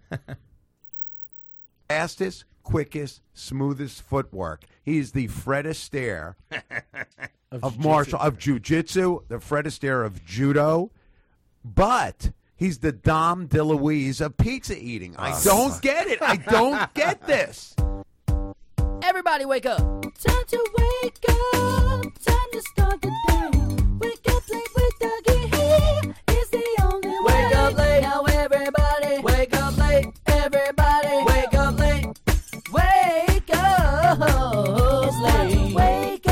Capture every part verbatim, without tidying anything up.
Fastest, quickest, smoothest footwork. He's the Fred Astaire of, of martial of jiu-jitsu, the Fred Astaire of judo, but he's the Dom DeLuise of pizza eating. I uh, don't get it. I don't get this. Everybody wake up. Time to wake up. Time to start the day. Wake up late with Dougie. He is the only way. Wake up late. Now everybody. Wake up late. Everybody. Wake up late. Wake up. It's time to wake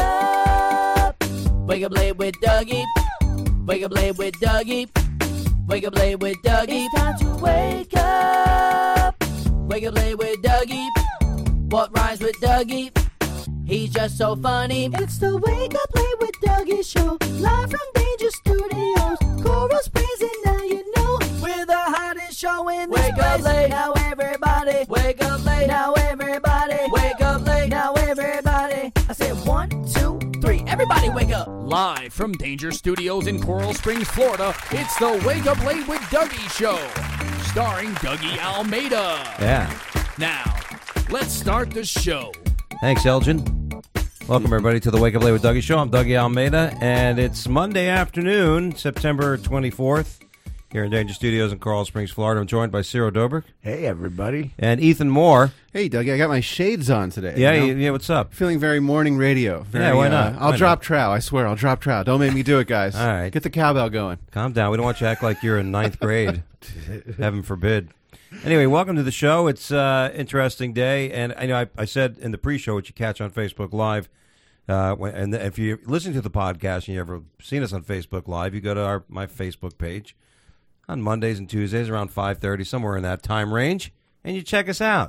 up. Wake up late with Dougie. Wake up late with Dougie. Wake up late with Dougie. It's time to wake up. Wake up late with Dougie. What rhymes with Dougie? He's just so funny. It's the Wake Up Late with Dougie show. Live from Danger Studios. Coral Springs and now you know. We're the hottest show in this Wake place. up late. Now everybody. Wake up late. Now everybody. Wake up late. Now everybody. I said one, two, three. Everybody wake up. Live from Danger Studios in Coral Springs, Florida, it's the Wake Up Late with Dougie show. Starring Dougie Almeida. Yeah. Now, let's start the show. Thanks, Elgin. Welcome, everybody, to the Wake Up Late with Dougie show. I'm Dougie Almeida, and it's Monday afternoon, September twenty-fourth, here in Danger Studios in Coral Springs, Florida. I'm joined by Ciro Dobrik. Hey, everybody. And Ethan Moore. Hey, Dougie, I got my shades on today. Yeah, you know? yeah, what's up? Feeling very morning radio. Very, yeah, why not? Uh, I'll why drop not? trow, I swear. I'll drop trow. Don't make me do it, guys. All right. Get the cowbell going. Calm down. We don't want you to act like you're in ninth grade. Heaven forbid. Anyway, welcome to the show. It's an uh, interesting day, and I know I, I said in the pre-show, which you catch on Facebook Live, uh, when, and if you're listening to the podcast and you've ever seen us on Facebook Live, you go to our my Facebook page on Mondays and Tuesdays around five thirty, somewhere in that time range, and you check us out.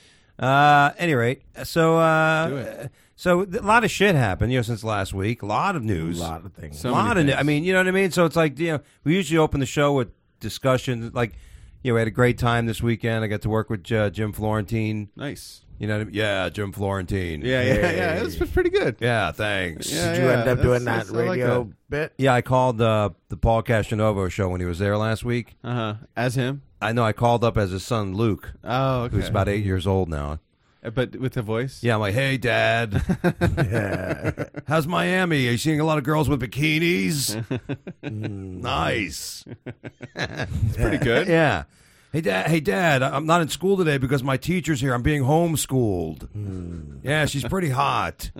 Uh, at any rate, so uh, Do it. so a lot of shit happened, you know, since last week. A lot of news, A lot of things. So a lot many of. things. I mean, you know what I mean. So it's like, you know, we usually open the show with discussion, like. You know, we had a great time this weekend. I got to work with uh, Jim Florentine. Nice. You know what I mean? Yeah, Jim Florentine. Yeah, yeah, yeah. It was pretty good. Yeah, thanks. Yeah, Did you end up that's- doing that that's- I like radio that. bit? Yeah, I called uh, the Paul Castanovo show when he was there last week. Uh-huh. As him? I know I called up as his son, Luke, Oh, okay. who's about eight years old now. Uh, But with the voice? Yeah, I'm like, hey, Dad. Yeah. How's Miami? Are you seeing a lot of girls with bikinis? Nice. It's pretty good. Yeah. Hey, Dad, hey, Dad, I'm not in school today because my teacher's here. I'm being homeschooled. Mm. Yeah, she's pretty hot.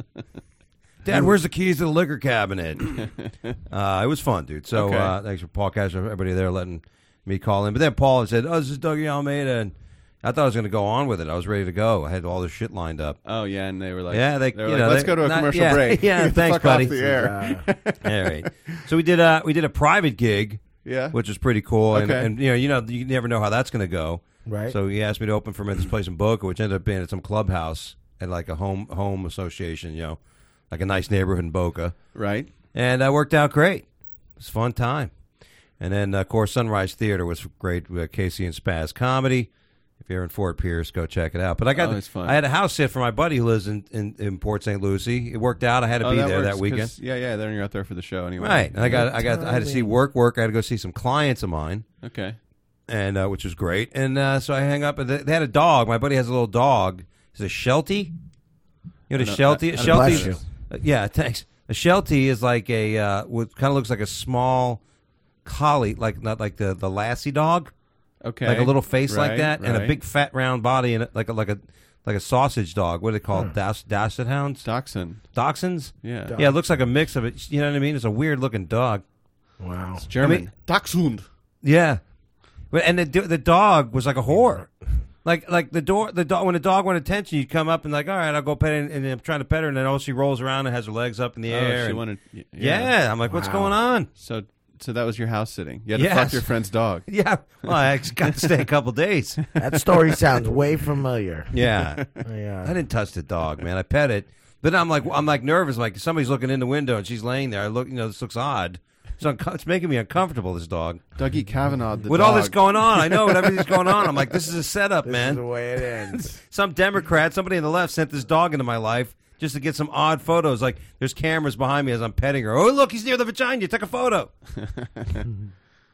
Dad, where's the keys to the liquor cabinet? Uh, it was fun, dude. So Okay. uh, thanks for Paul Cash, everybody there letting me call in. But then Paul said, oh, this is Dougie Almeida. And I thought I was going to go on with it. I was ready to go. I had all this shit lined up. Oh, yeah, and they were like, Yeah, they- they were you like, know, let's they- go to a not- commercial yeah, break. yeah, Get the thanks, fuck buddy. off the air. Uh, All right. So we did a, we did a private gig, Yeah. which was pretty cool. And, Okay. and, you know, you know, you never know how that's going to go. right. So he asked me to open for him at this place in Boca, which ended up being at some clubhouse at like a home home association, you know, like a nice neighborhood in Boca. Right. And that worked out great. It was a fun time. And then, of course, Sunrise Theater was great with Casey and Spaz Comedy. If you're in Fort Pierce, go check it out. But I got Oh, it's fun. I had a house sit for my buddy who lives in, in, in Port Saint Lucie. It worked out. I had to Oh, be that there works, that 'cause- weekend. Yeah, yeah, then you're out there for the show anyway. Right. And I got I got I had to see work work. I had to go see some clients of mine. Okay. And uh, which was great. And uh, so I hang up, and they, they had a dog. My buddy has a little dog. It's a Sheltie. You know the I don't- Sheltie? I- I A don't know Bless Sheltie. you. Uh, yeah, thanks. A Sheltie is like a uh, what kind of looks like a small collie, like not like the the Lassie dog, Okay. like a little face like Right, that, and a right. big fat round body, and like a, like a like a sausage dog. What do they call it? Das, Dasset hounds? Dachshund. Dachshunds? Yeah. Yeah, it looks like a mix of it. You know what I mean? It's a weird looking dog. Wow. It's German. I mean- Dachshund. Yeah, but and the the dog was like a whore. Like like the door the dog when the dog wanted attention, you'd come up and like, all right, I'll go pet her, and, and I'm trying to pet her, and then all she rolls around and has her legs up in the Oh, air. she and- wanted. y- yeah. I'm like, what's Wow. going on? So, so that was your house sitting. You had to Yes. fuck your friend's dog. Yeah, well, I got to stay a couple days. That story sounds way familiar. Yeah, Yeah. I didn't touch the dog, man. I pet it, but I'm like, I'm like nervous. Like somebody's looking in the window and she's laying there. I look, you know, this looks odd. So it's making me uncomfortable. This dog. Dougie Kavanaugh, the With dog. all this going on, I know with everything's going on. I'm like, this is a setup, This man. is the way it ends. Some Democrat, somebody on the left sent this dog into my life just to get some odd photos. Like, there's cameras behind me as I'm petting her. Oh, look, he's near the vagina. Take a photo.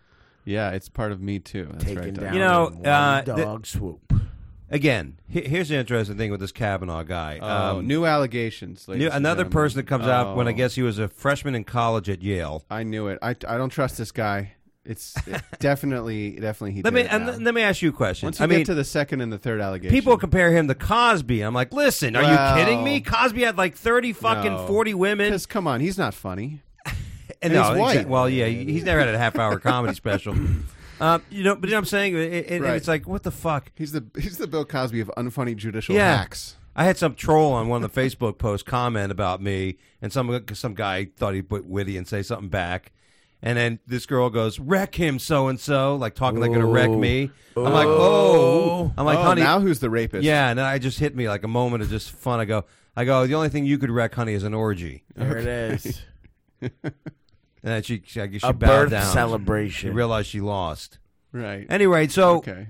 Yeah, it's part of me too. That's Taken right. Doug. down You know, in one uh, dog swoop. Again, he- here's the interesting thing with this Kavanaugh guy. Oh, Um, new allegations. ladies new- and another gentlemen. person that comes out when I Oh, guess he was a freshman in college at Yale. I knew it. I, I don't trust this guy. It's it definitely definitely he. Let did me it and now. let me ask you a question. Once you I get mean, to the second and the third allegation, people compare him to Cosby. I'm like, listen, are Well- you kidding me? Cosby had like thirty fucking No. forty women. Because come on, he's not funny. And he's no, white. exa- well, yeah, he's never had a half hour comedy special. Um, you know, but you know what I'm saying? It, it, Right. It's like, what the fuck? He's the he's the Bill Cosby of unfunny judicial Yeah. hacks. I had some troll on one of the Facebook posts comment about me, and some some guy thought he'd put witty and say something back. And then this girl goes, wreck him, so-and-so, like talking like going to wreck me. I'm like, oh. I'm like, oh, honey. now who's the rapist? Yeah, and then I just hit me like a moment of just fun. I go, I go, the only thing you could wreck, honey, is an orgy. There it is. And then she, she, I guess she A bowed birth down. She celebration. realized she lost. right. Anyway, so Okay.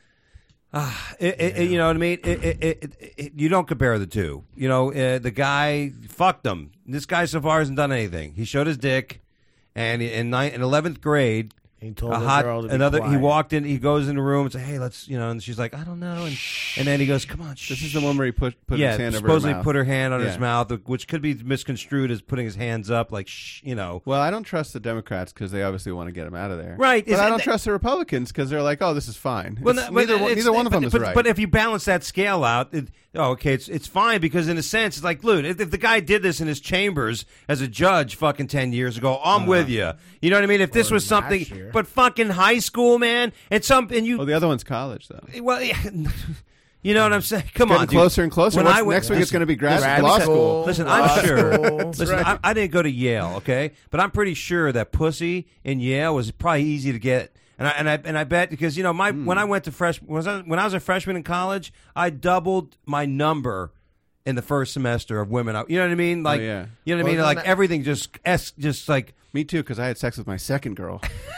It, it, it- you know what I mean? It, it, it, it, you don't compare the two. You know, uh, the guy fucked him. This guy so far hasn't done anything. He showed his dick, and in ninth, in eleventh grade, He told a the hot girl to be another. He quiet. walked in. He goes in the room and says, "Hey, let's," you know, and she's like, "I don't know," and and then he goes, "Come on." Shh. This is the one where he put put yeah, his hand over her supposedly mouth. put her hand on his Yeah. mouth, which could be misconstrued as putting his hands up, like shh, you know. Well, I don't trust the Democrats because they obviously want to get him out of there. Right. But Is I it- don't trust the Republicans because they're like, oh, this is fine. Well, It's- no, but neither one, it's- neither one of them but, is but, right. But if you balance that scale out, it, oh, okay, it's it's fine because in a sense, it's like, dude, if, if the guy did this in his chambers as a judge fucking ten years ago, I'm Uh-huh. with you. You know what I mean? If this Or was something, last year. but fucking high school, man, and some, and you, well, the other one's college, though. well, yeah, you know what I'm saying? Come Getting on, dude. closer and closer. When What's- I went- next week it's listen, going to be grad, grad law school. school. Listen, Law I'm sure. school. Listen, I, I didn't go to Yale, okay, but I'm pretty sure that pussy in Yale was probably easy to get. And I and I and I bet because you know my when I went to fresh when I, was, when I was a freshman in college, I doubled my number in the first semester of women. You know what I mean? Like, yeah. you know what Well, I mean? isn't Like that- everything just s just like Me too, because I had sex with my second girl.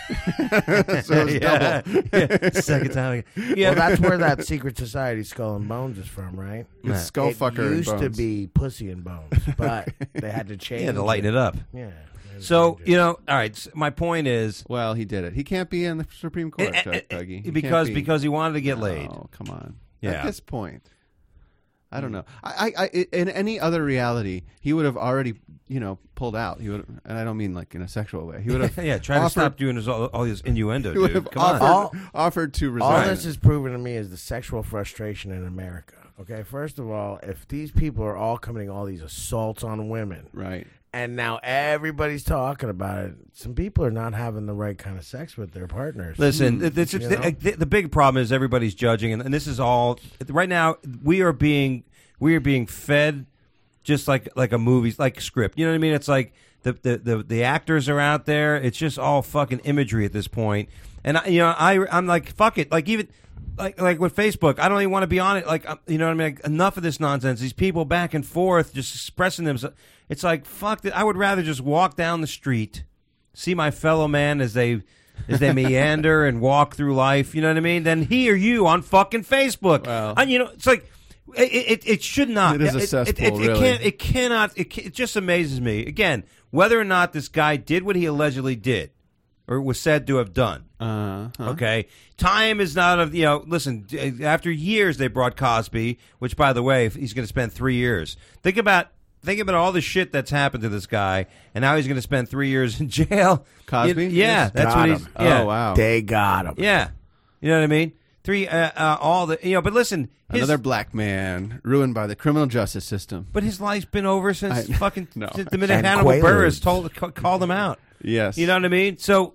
So it was yeah, double. yeah, second time. Yeah, Well, that's where that secret society Skull and Bones is from, right? It's skull it fucker and used to bones. be Pussy and Bones, but they had to change yeah, to lighten it up. Yeah. they So changed it. you know, all right. s- My point is Well, he did it. He can't be in the Supreme Court, Eh, eh, Doug- eh, Dougie. He can't because be. because he wanted to get laid. Oh, come on. Yeah. At this point. I don't know. I, I, I, in any other reality, he would have already, you know, pulled out. He would, and I don't mean like in a sexual way. He would have, yeah, try to offered- stop doing this, all, all this innuendo, he would dude. have Come on. offered, All- offered to all resign. this is proven to me is the sexual frustration in America. Okay, first of all, if these people are all committing all these assaults on women, right. and now everybody's talking about it, some people are not having the right kind of sex with their partners. Listen, th- this, You the, know? the, the big problem is everybody's judging, and, and this is all right now. We are being we are being fed just like like a movie, like script. You know what I mean? It's like the the, the, the actors are out there. It's just all fucking imagery at this point. And I, you know, I I'm like fuck it. Like even like like with Facebook, I don't even want to be on it. Like you know what I mean? Like, enough of this nonsense. These people back and forth just expressing themselves. It's like fuck it. I would rather just walk down the street, see my fellow man as they as they meander and walk through life. You know what I mean? Than he or you on fucking Facebook. Well. And, you know, it's like. It, it, it should not. It is a It, it, cesspool, it, really. can't. It cannot. It, ca- it just amazes me again whether or not this guy did what he allegedly did, or was said to have done. Uh, huh? Okay, time is not of you know. Listen, after years they brought Cosby, which by the way, he's going to spend three years. Think about think about all the shit that's happened to this guy, and now he's going to spend three years in jail. Cosby? You- yeah, Yes. that's Got what him. he's. Yeah, Oh, wow. They got him. yeah. You know what I mean? Three, uh, uh, all the you know. But listen, his, Another black man ruined by the criminal justice system. But his life's been over since I- fucking no. since the minute And Hannibal Quaaludes. Buress told ca- called him out. Yes. You know what I mean? So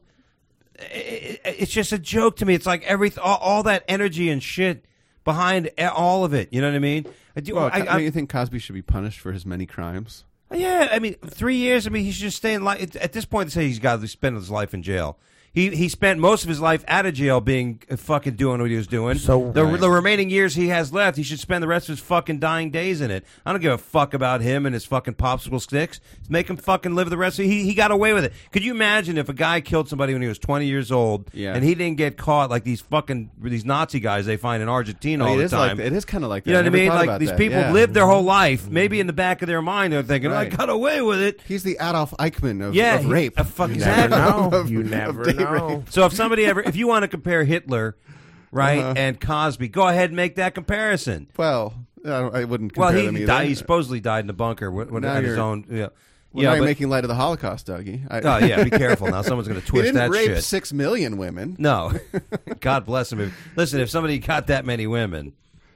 i i it's just a joke to me. It's like every all, all that energy and shit behind a- all of it. You know what I mean? I do. Well, I, Co- I, don't you think Cosby should be punished for his many crimes? yeah, I mean, three years. I mean, he should just stay in life. At this point, they say he's got to spend his life in jail. He he spent most of his life out of jail, being uh, fucking doing what he was doing. So- the Right. the remaining years he has left, he should spend the rest of his fucking dying days in it. I don't give a fuck about him and his fucking popsicle sticks. Make him fucking live the rest of. He he got away with it. Could you imagine if a guy killed somebody when he was twenty years old, Yeah. and he didn't get caught like these fucking these Nazi guys they find in Argentina I mean, all it the is time? like it is kind of like that. You know what I never mean? thought Like about these that. people Yeah. lived their whole life. Maybe in the back of their mind they're thinking, Right. "I got away with it." He's the Adolf Eichmann of, Yeah, of he- rape. uh, fuck, You exactly. never know. Of- You of never dating No. So if somebody ever, if you want to compare Hitler, right, Uh-huh. and Cosby, go ahead and make that comparison. Well, I, don't, I wouldn't Well, compare he them either. died, he supposedly died in a bunker when, when Now at his you're- own. Yeah, Well, yeah. now you're But, making light of the Holocaust, Dougie. I, oh yeah, be careful now. Someone's going to he twist didn't that rape shit. six million women. No, God bless him. If, listen, if somebody got that many women,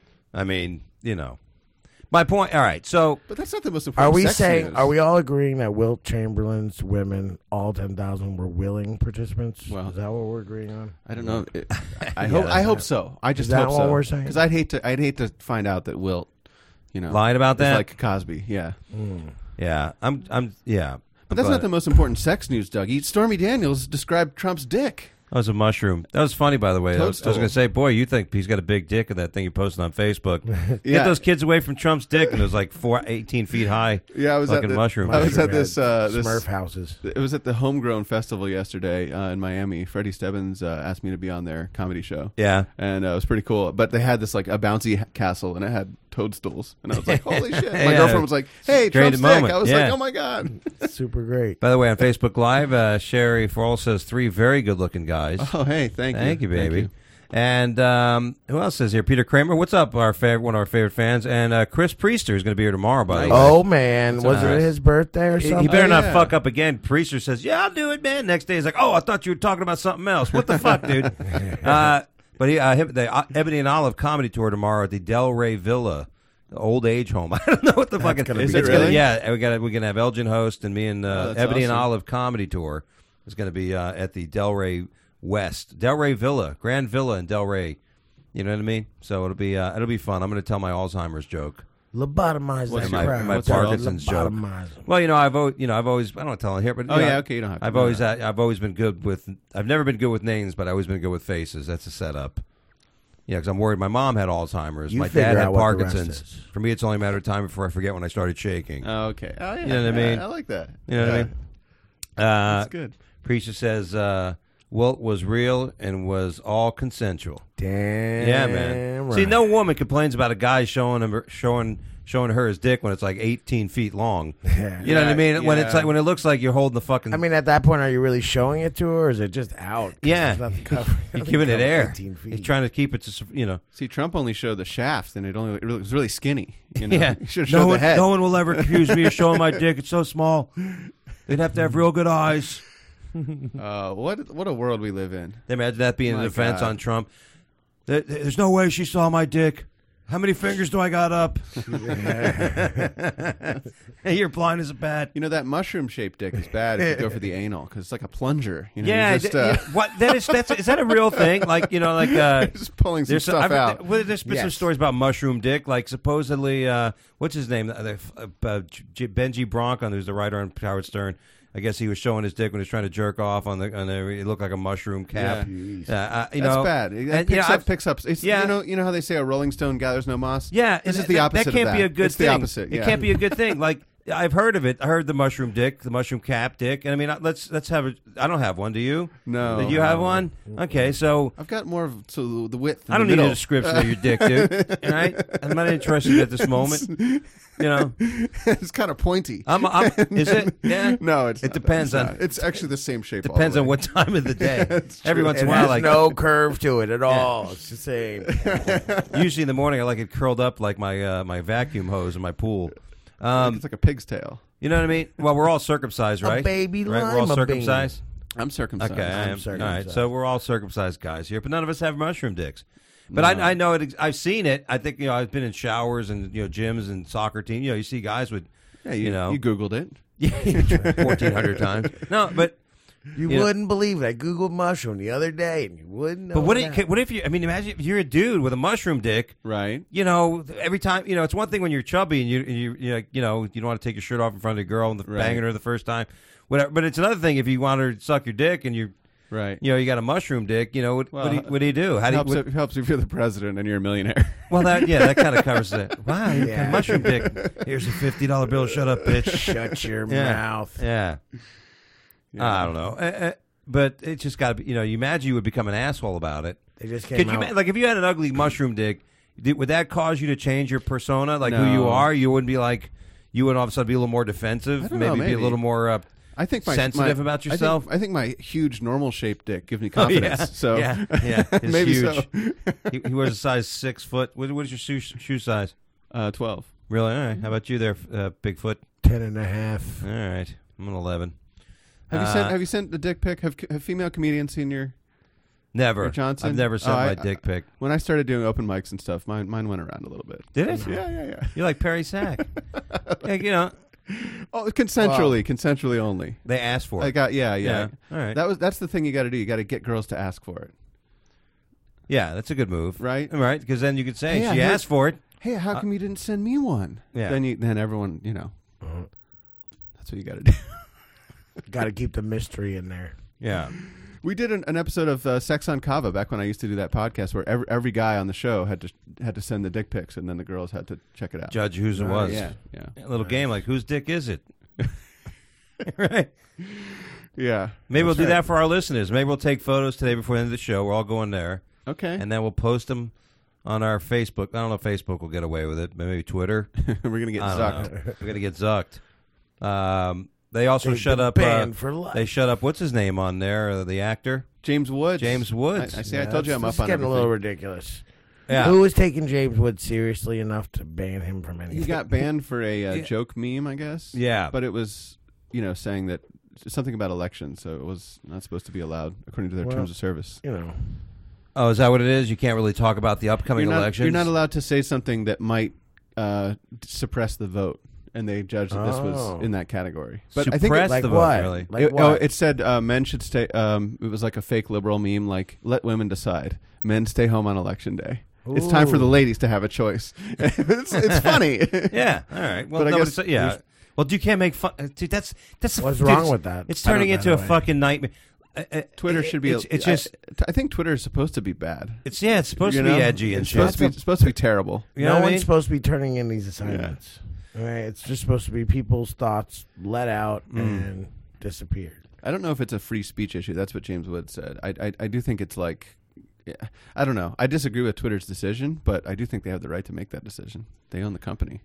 I mean, you know, my point. All right, so But that's not the most important Are we sex saying? news. Are we all agreeing that Wilt Chamberlain's women, all ten thousand, were willing participants? Well, is that what we're agreeing on? I don't know. It, I hope. I hope so. I just Is that hope what so. we're saying? Because I'd hate to. I'd hate to find out that Wilt, you know, lied about is that. like Cosby. Yeah. yeah, I'm, I'm, yeah. But that's not the most important sex news, Dougie. Stormy Daniels described Trump's dick. That was a mushroom. That was funny, by the way. I was, I was Toadstool. going to say, boy, you think he's got a big dick in that thing you posted on Facebook. Get Yeah. those kids away from Trump's dick, and it was like four, eighteen feet high. Yeah, I was fucking at the, mushroom. I was Mushroom at this, head, uh, this Smurf houses. It was at the Homegrown Festival yesterday uh, in Miami. Freddie Stebbins uh, asked me to be on their comedy show. Yeah. And uh, it was pretty cool. But they had this like a bouncy ha- castle, and it had toadstools. And I was like, "Holy shit!" My Yeah. girlfriend was like, "Hey, Great Trump's moment. dick." I was Yeah. like, "Oh my god!" Super great. By the way, on Facebook Live, uh, Sherry Farrell says three very good-looking guys. Oh, hey, thank you, Thank you, baby. you. And um, who else is here? Peter Kramer. What's up, our favorite, one of our favorite fans? And uh, Chris Priester is going to be here tomorrow, by the way. Oh man, was nice. it his birthday or He, something? he better Oh, not yeah. fuck up again. Priester says, "Yeah, I'll do it, man." Next day, he's like, "Oh, I thought you were talking about something else. What the fuck, dude?" Uh, but he, uh, him- the uh, Ebony and Olive comedy tour tomorrow at the Delray Villa, the old age home. I don't know what the fucking gonna Is be it it's gonna- really? yeah, we got we're gonna have Elgin host and me and uh, Oh, that's Ebony and awesome. Olive comedy tour is gonna be uh, at the Delray West, Delray Villa, Grand Villa in Delray. You know what I mean? So it'll be uh, it'll be fun. I'm gonna tell my Alzheimer's joke. Lobotomize What's that my- crowd. my What's that? Parkinson's joke. Lobotomize 'em. Well, you know, I've always, you know, I've always, I don't want to tell it here, but Oh you know, yeah, okay, you don't have. to I've do always, that. uh, I've always been good with. I've never been good with names, but I've always been good with faces. That's a setup. Yeah, because I'm worried. My mom had Alzheimer's. You my figure dad had out what the rest Parkinson's. is. For me, it's only a matter of time before I forget when I started shaking. Oh, okay. Oh yeah. You know what I yeah, mean? I like that. You know what I Yeah. mean? Uh, That's good. Preacher says uh, Wilt was real and was all consensual. Damn. Yeah, man. Right. See, no woman complains about a guy showing him, showing, showing her his dick when it's like eighteen feet long. Yeah. You know what I Yeah, mean? When it's yeah. like when it looks like you're holding the fucking. I mean, at that point, are you really showing it to her, or is it just out? 'Cause yeah, there's nothing cover- he's nothing giving it covering air. eighteen feet. He's trying to keep it to, you know. See, Trump only showed the shaft, and it only it was really skinny. You know? Yeah, He should have no showed one, the head. no one will ever accuse me of showing my dick. It's so small. They'd have to have real good eyes. Uh, what what a world we live in. Imagine that being a My defense God. on Trump. There- There's no way she saw my dick. How many fingers do I got up? Hey, you're blind as a bat. You know that mushroom shaped dick is bad if you go for the anal because it's like a plunger. You know, Yeah, you're just, th- uh, yeah, what? That is that's is that a real thing? Like you know, like uh, just pulling some there's stuff I've- out. well, there's been some Yes. stories about mushroom dick. Like supposedly, uh, what's his name? Uh, uh, J- Benji Bronk, who's the writer on Howard Stern. I guess he was showing his dick when he was trying to jerk off on the. On the it looked like a mushroom cap. Yeah. Uh, uh, you That's know, bad. It and, picks, you know, up, I've- picks up. It's, Yeah. You know, you know how they say a Rolling Stone gathers no moss. Yeah, This and is the that- opposite. That can't of be that. a good it's thing. the opposite. It Yeah. can't be a good thing. Like I've heard of it. I heard the mushroom dick, the mushroom cap dick. And I mean, let's let's have a. I don't have one. Do you? No. Did you have one? Okay, so I've got more of so the width. I don't the need a middle. description of your dick, dude. All right, I'm not interested at this moment. You know, It's kind of pointy. I'm. I'm is it? Yeah. no, it's It not. depends It's on- not. It's actually the same shape. all Depends the on way. what time of the day. Every once in It a while, has like no curve to it at all. It's the same. usually in the morning, I like it curled up like my uh, my vacuum hose in my pool. Um, It's like a pig's tail. you know what I mean? Well, we're all circumcised, A right? baby right? We're all lima bean. circumcised. I'm circumcised. Okay, I I'm am. All right, circumcised. so we're all circumcised guys here, but none of us have mushroom dicks. But I, I know it. I've seen it. I think you know. I've been in showers and you know gyms and soccer team. You know, you see guys with Yeah, you, you know you googled it. fourteen hundred times. No, but You You know- wouldn't believe it. I googled mushroom the other day, and you wouldn't. Know but what? that. If, what if you? I mean, imagine if you're a dude with a mushroom dick. Right. You know, every time you know, it's one thing when you're chubby and you you you, you know you don't want to take your shirt off in front of a girl and the, Right. banging her the first time, whatever. But it's another thing if you want her to suck your dick and you Right. you know you got a mushroom dick. You know what? what, do you, Well, what do you do? How do you? helps, What, if, helps if you're the president and you're a millionaire. well, that yeah, that kind of covers it. Wow, you got Yeah. a mushroom dick. Here's a fifty dollar bill. Shut up, bitch. Shut your Yeah. mouth. Yeah. I don't know. Uh, uh, but it's just got to be, you know, you imagine you would become an asshole about it. They just came Could you, out. ma- like, if you had an ugly mushroom dick, did, would that cause you to change your persona, like who you No. are? You wouldn't be like, you would all of a sudden be a little more defensive, I don't maybe, know, be a maybe. little more, uh, I think my, sensitive my, about I think- yourself? I think, my huge normal shaped dick gives me Oh, confidence. yeah. So yeah, yeah, it's maybe huge. so. he, he wears a size six foot. What, what is your shoe shoe size? Uh, Twelve. Really? All right. How about you there, uh, Bigfoot? Ten and a half. All right. I'm an eleven. Have you Uh, sent Have you sent the dick pic? Have, have female comedians seen your? Never. Your Johnson? I've never sent Oh, my I- dick pic. When I started doing open mics and stuff, mine mine went around a little bit. Did it? Yeah, yeah, yeah. You're like Perry Sack. Like, you know, Oh, consensually, consensually only. they asked for it. I got yeah, yeah. Yeah. All right. That was that's the thing you got to do. You got to get girls to ask for it, yeah, that's a good move. right? Right? Because then you could say, Hey, I she heard- asked for it. Hey, how come you didn't send me one? Yeah. Then you then everyone you know. That's what you got to do. Got to keep the mystery in there. Yeah. We did an, an episode of uh, Sex on Kava back when I used to do that podcast, where every every guy on the show had to had to send the dick pics, and then the girls had to check it out. Judge whose it Right, was. Yeah, yeah, A little game like, whose dick is it? Right. yeah. Maybe we'll That's do right. that for our listeners. Maybe we'll take photos today before the end of the show. We're all going there. Okay, And then we'll post them on our Facebook. I don't know if Facebook will get away with it. Maybe Twitter. we're gonna get I don't sucked. know. We're going to get zucked. Um, they also They've shut been up. Uh, banned for life. they shut up. What's his name on there? Uh, the actor? James Woods. James Woods. I, I see. I Yeah, told you I'm it's- up it's on getting everything. a little ridiculous. Yeah. Who was taking James Woods seriously enough to ban him from anything? He got banned for a uh, Yeah. joke meme, I guess. Yeah. but it was you know saying that something about elections, so it was not supposed to be allowed according to their Well, terms of service. You know, Oh, is that what it is? You can't really talk about the upcoming You're not, elections? you're not allowed to say something that might uh, suppress the vote, and they judged that this Oh. was in that category. But I Suppress think it, like the what? vote, really. Like it, what? oh, it said uh, men should stay. Um, it was like a fake liberal meme, like "Let women decide. Men stay home on election day. It's time for the Ooh. ladies to have a choice." it's, it's funny. Yeah. All right. Well, But I no, guess it's- yeah. there's- Well, you can't make fun. uh, Dude, that's that's What's dude, wrong it's- with that? It's I don't turning know into a that way. fucking nightmare. Uh, uh, Twitter it- should be. It's, a, it's just. I, I think Twitter is supposed to be bad. It's yeah. It's supposed You to be know? edgy and it's shit. supposed to be it's supposed to be terrible. You know no what I one's mean? supposed to be turning in these assignments. All right, it's just supposed to be people's thoughts let out Mm. and disappeared. I don't know if it's a free speech issue. That's what James Wood said. I I, I do think it's like. Yeah, I don't know. I disagree with Twitter's decision, but I do think they have the right to make that decision. They own the company.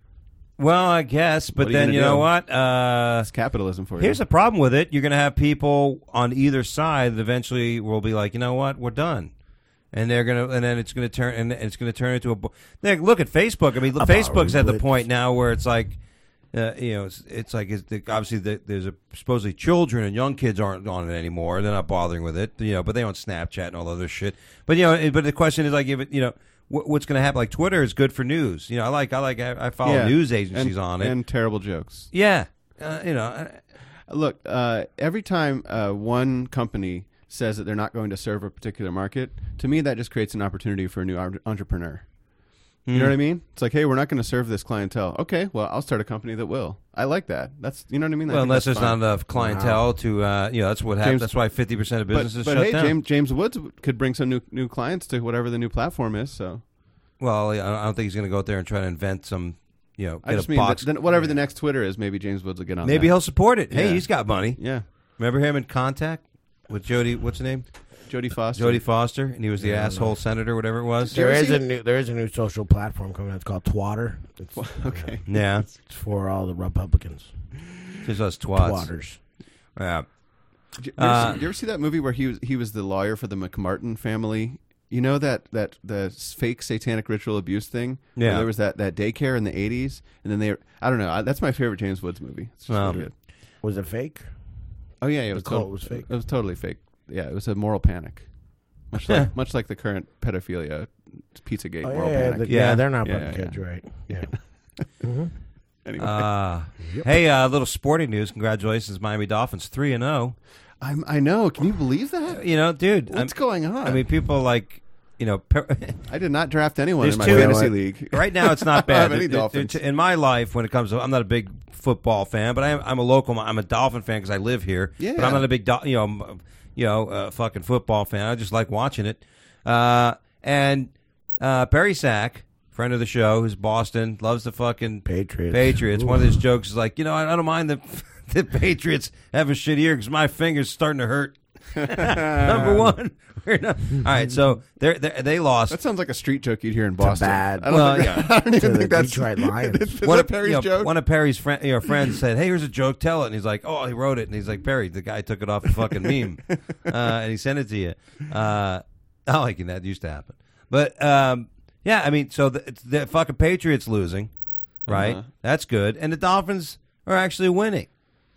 Well, I guess, but What are you then gonna you know do? what? Uh, That's capitalism for you. here's the problem with it: you're going to have people on either side that eventually will be like, you know what, we're done, and they're going to, and then it's going to turn, and it's going to turn into a. bo- Like, look at Facebook. I mean, About Facebook's at the which- point now where it's like. Uh, you know, it's, it's like it's the, obviously the, there's a supposedly children and young kids aren't on it anymore. They're not bothering with it, you know. But they on Snapchat and all other shit. But you know, it, but the question is like, if it, you know, what, what's going to happen? Like Twitter is good for news. You know, I like I like I, I follow Yeah. news agencies and, on it. and terrible jokes. yeah, uh, you know, I- Look, uh, every time uh, one company says that they're not going to serve a particular market, to me that just creates an opportunity for a new ar- entrepreneur. You Hmm. know what I mean? It's like, hey, we're not going to serve this clientele. Okay, well, I'll start a company that will. I like that. That's you know what I mean. I well, think unless that's there's fine. not enough clientele to, uh, you know, that's what happens. James- That's why fifty percent of But, businesses but shut hey, down. James James Woods could bring some new new clients to whatever the new platform is. So Well, I I don't think he's going to go out there and try to invent some, you know, I get just a mean box. that, then whatever the next Twitter is, maybe James Woods will get on. Maybe that. he'll support it. Hey, Yeah. he's got money. Yeah, Remember him in Contact with Jody? What's her name? Jodie Foster. Jodie Foster, and he was the Yeah, I don't asshole know. senator, whatever it was. you There ever is see a it? new there is a new social platform coming out. It's called Twatter. It's, Okay. Yeah, it's for all the Republicans. just us twats. Twatters. Yeah. Did you, ever Uh, see, did you ever see that movie where he was he was the lawyer for the McMartin family? You know that that the fake satanic ritual abuse thing. Where Yeah. there was that, that daycare in the eighties, and then they. I don't know. I, that's my favorite James Woods movie. It's just Um, really good. Was it fake? Oh yeah, yeah, it was, cult tot- was fake. It was totally fake. Yeah, it was a moral panic, much like much like the current pedophilia, Pizzagate Oh, moral yeah, yeah, panic. the- yeah, Yeah. they're not Yeah, putting yeah, kids yeah. right. Yeah. Mhm. Anyway, Uh, Yep. Hey, a uh, little sporting news. Congratulations, Miami Dolphins, three and zero. I'm, I know. Can you believe that? You know, dude. What's I'm- going on? I mean, people like, you know, per- I did not draft anyone There's in my two- fantasy You know league. right now it's not I don't have bad. any It- it- Dolphins. it- in my life, when it comes to, I'm not a big football fan, but I am, I'm a local. I'm a Dolphin fan because I live here. Yeah. But I'm not a big, do- you know, m- you know, uh, fucking football fan. I just like watching it. Uh, and uh, Perry Sack, friend of the show, who's Boston, loves the fucking Patriots. Patriots. Ooh. One of his jokes is like, you know, I, I don't mind the the Patriots have a shit year because my finger's starting to hurt. Number one. We're not, all right, so they're, they're, they lost. That sounds like a street joke you'd hear in Boston. bad. I don't, Well, think, yeah. I don't To even the think that's Detroit Lions. Is one that of, Perry's you know, joke? one of Perry's friend, you know, friends said, "Hey, here's a joke. Tell it." And he's like, "Oh, he wrote it." And he's like, "Perry, the guy took it off a fucking meme, uh, and he sent it to you." Uh, I like it. That used to happen, but um, yeah, I mean, so the, it's the fucking Patriots losing, right? Uh-huh. That's good, and the Dolphins are actually winning.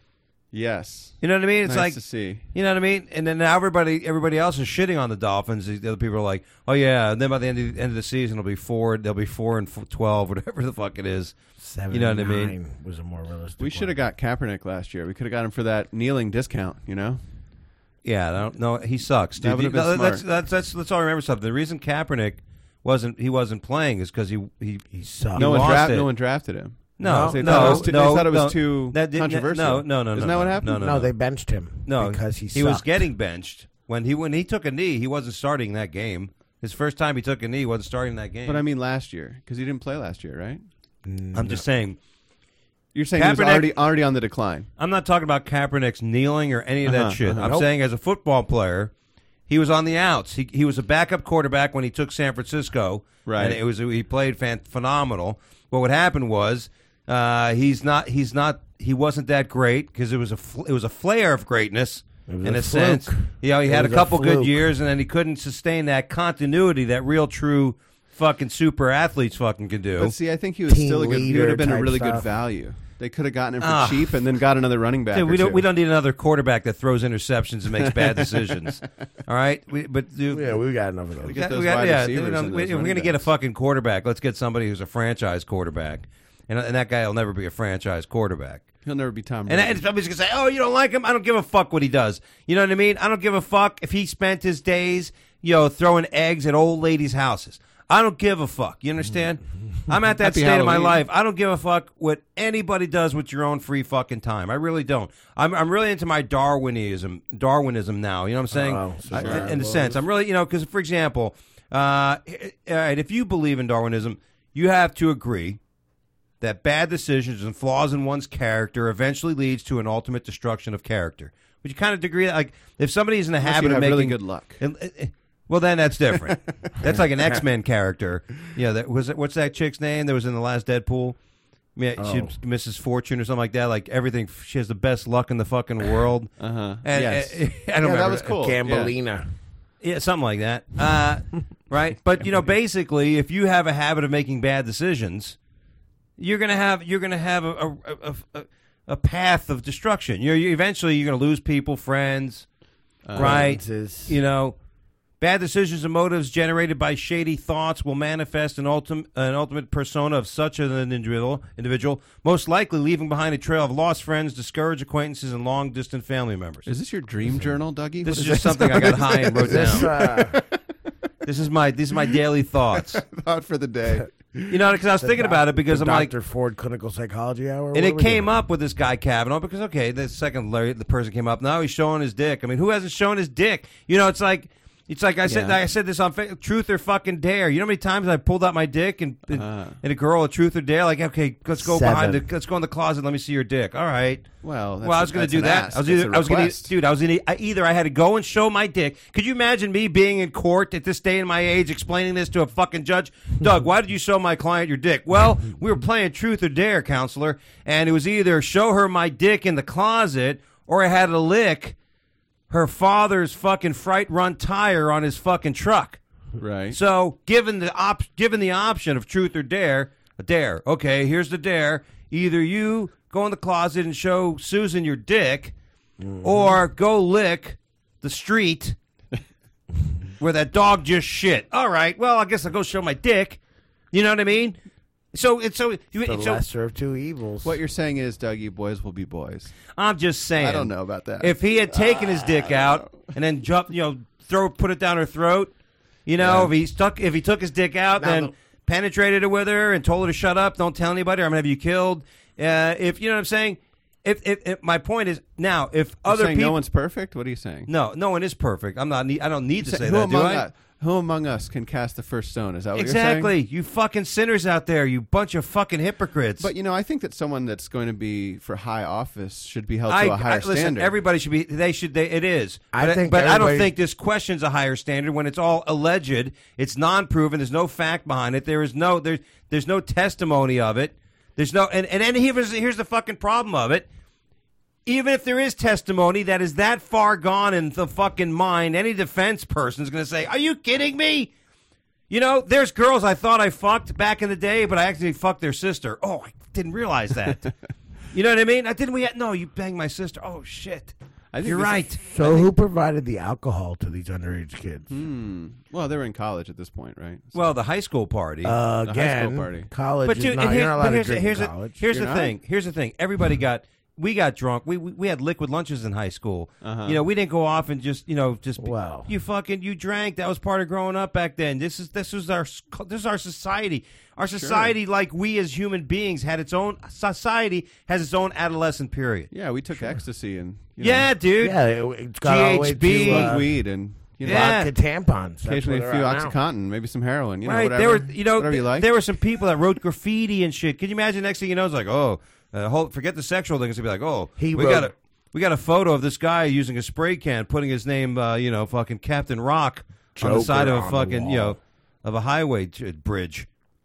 Yes. You know what I mean? It's Nice like to see. You know what I mean? And then now everybody everybody else is shitting on the Dolphins. The other people are like, "Oh yeah," and then by the end of the, end of the season, it'll be four. They'll be four and twelve, whatever the fuck it is. Seven You know what I mean? was a more realistic. We should have got Kaepernick last year. We could have got him for that kneeling discount, you know? Yeah, I don't know. He sucks, dude. That would've been No, that's, smart. that's that's let's all remember something. The reason Kaepernick wasn't he wasn't playing is because he he He sucked. No one, lost draft, it. no one drafted him. no They no thought it was too, no they thought it was no, too that didn't- controversial. No, no, no, Isn't no, that what no, happened? No, no, No, no. they benched him. No, because he he was sucked. getting benched when he when he took a knee. He wasn't starting that game. His first time he took a knee, he wasn't starting that game. But I mean last year, because he didn't play last year, right? I'm just saying. You're saying he was Kaepernick- already already on the decline. I'm not talking about Kaepernick's kneeling or any of that Uh-huh, shit. uh-huh. I'm Nope. saying as a football player, he was on the outs. He he was a backup quarterback when he took San Francisco, Right. And it was he played fan, phenomenal. But what happened was uh, he's not he's not he wasn't that great because it was a fl- it was a flare of greatness was in a a sense. fluke. You know, he It had a was a couple good fluke. years and then he couldn't sustain that continuity that real true fucking super athletes fucking can do. But see, I think he was Team still a good. He leader would have been a type really good stuff. value. They could have gotten him for Ah. cheap and then got another running back. Dude, or we don't two. we don't need another quarterback that throws interceptions and makes bad decisions. All right, we, but dude, Yeah, we got enough of those. Get Yeah, those we got- wide yeah, receivers you know, and we- those if we're running gonna get a backs. fucking quarterback, let's get somebody who's a franchise quarterback, and, and that guy will never be a franchise quarterback. He'll never be Tom And, Brady. and somebody's gonna say, "Oh, you don't like him? I don't give a fuck what he does." You know what I mean? I don't give a fuck if he spent his days, you know, throwing eggs at old ladies' houses. I don't give a fuck. You understand? I'm at that Happy state of my Halloween. life. I don't give a fuck what anybody does with your own free fucking time. I really don't. I'm I'm really into my Darwinism Darwinism now. You know what I'm saying? Oh, so I- sorry. in a sense, I'm really, you know, because for example, uh, all right, if you believe in Darwinism, you have to agree that bad decisions and flaws in one's character eventually leads to an ultimate destruction of character. Would you kind of agree that, like, if somebody's in the Unless habit you of have really making good luck. and- and- well, then that's different. That's like an X-Men character. Yeah, that was it. What's that chick's name that was in the last Deadpool? Yeah, she Oh. Missus Fortune or something like that. Like everything, she has the best luck in the fucking world. Uh huh. And, Yes. uh, I don't Yeah, remember. that was cool. Gambelina. Yeah, something like that. Uh, right? But you know, basically, if you have a habit of making bad decisions, you're gonna have you're gonna have a a, a, a, a path of destruction. You're you, eventually you're gonna lose people, friends, right? Acquaintances. You know, bad decisions and motives generated by shady thoughts will manifest an ultimate an ultimate persona of such an individual. Individual, most likely leaving behind a trail of lost friends, discouraged acquaintances, and long distant family members. Is this your dream journal, Dougie? This What is just something I got high and wrote This, down. uh, This is my these are my daily thoughts. thought for the day. You know, because I was thinking about it because the I'm like, Doctor Ford Clinical Psychology Hour. and What are it we came doing? up with this guy Kavanaugh because okay, the second Larry, the person came up. Now he's showing his dick. I mean, who hasn't shown his dick? You know, it's like. It's like I said. Yeah. I said this on fa- Truth or Fucking Dare. You know how many times I pulled out my dick and and, Uh. and a girl a Truth or Dare? Like, okay, let's go Seven. behind the let's go in the closet. Let me see your dick. All right. Well, that's well, I was a- going that's to do an that. ask. I was That's either a I was going to request. dude. I was in either I had to go and show my dick. Could you imagine me being in court at this day in my age explaining this to a fucking judge? Doug, why did you show my client your dick? Well, we were playing Truth or Dare, counselor, and it was either show her my dick in the closet or I had to lick her father's fucking fright run tire on his fucking truck. Right. So, given the op- given the option of Truth or Dare, a dare. Okay, here's the dare. Either you go in the closet and show Susan your dick, or go lick the street where that dog just shit. All right. Well, I guess I'll go show my dick. You know what I mean? So it's so. You, The so lesser of two evils. What you're saying is, Dougie, boys will be boys. I'm just saying. I don't know about that. If he had taken his dick out and then jump, you know, throw, put it down her throat, you know, Yeah. if he stuck, if he took his dick out, Now then the- penetrated it with her and told her to shut up, don't tell anybody, or I'm gonna have you killed. Uh, if you know what I'm saying. If, if, if my point is now, if You're other saying people, no one's perfect. What are you saying? no, no one is perfect. I'm not. ne- I don't need to Say- say who that, do among I? us- who among us can cast the first stone? Is that what Exactly. you're saying? You fucking sinners out there. You bunch of fucking hypocrites. But, you know, I think that someone that's going to be for high office should be held to I, a higher I, listen, standard. everybody should be. They should. They, it is. I but think but I don't everybody- think this questions a higher standard when it's all alleged. It's non-proven. There's no fact behind it. There is no. There's there's no testimony of it. There's no. And and, and here's here's the fucking problem of it. Even if there is testimony that is that far gone in the fucking mind, any defense person is going to say, "Are you kidding me?" You know, there's girls I thought I fucked back in the day, but I actually fucked their sister. Oh, I didn't realize that. You know what I mean? I didn't we? Had, no, you banged my sister. Oh shit! I think You're this- right. So who provided the alcohol to these underage kids? Hmm. Well, they were in college at this point, right? So- Well, the high school party. Uh, The high again, school party. college but is you, not, and you're here- not but allowed to here's, drink here's, in the, college. here's You're the not? thing. Here's the thing. Everybody got. We got drunk. We we, we had liquid lunches in high school. Uh-huh. You know, we didn't go off and just you know just be- Wow. you fucking you drank. That was part of growing up back then. This is this was our this is our society. Our society, like we as human beings, had its own society has its own adolescent period. yeah, we took ecstasy and you Yeah, know, dude. Yeah, it, it's got all the way G H B. to smoked uh, weed and you know, Yeah. vodka tampons. That's occasionally what a few they're at now. OxyContin, maybe some heroin. You know, Right, whatever, there were you know whatever you th- like. there were some people that wrote graffiti and shit. Can you imagine? Next thing you know, it's like, oh, uh, hold, forget the sexual thing. It's gonna be like, oh, He we wrote- got a we got a photo of this guy using a spray can, putting his name, uh, you know, fucking Captain Rock on the Joker side of a on the fucking, you wall. know, of a highway t- bridge.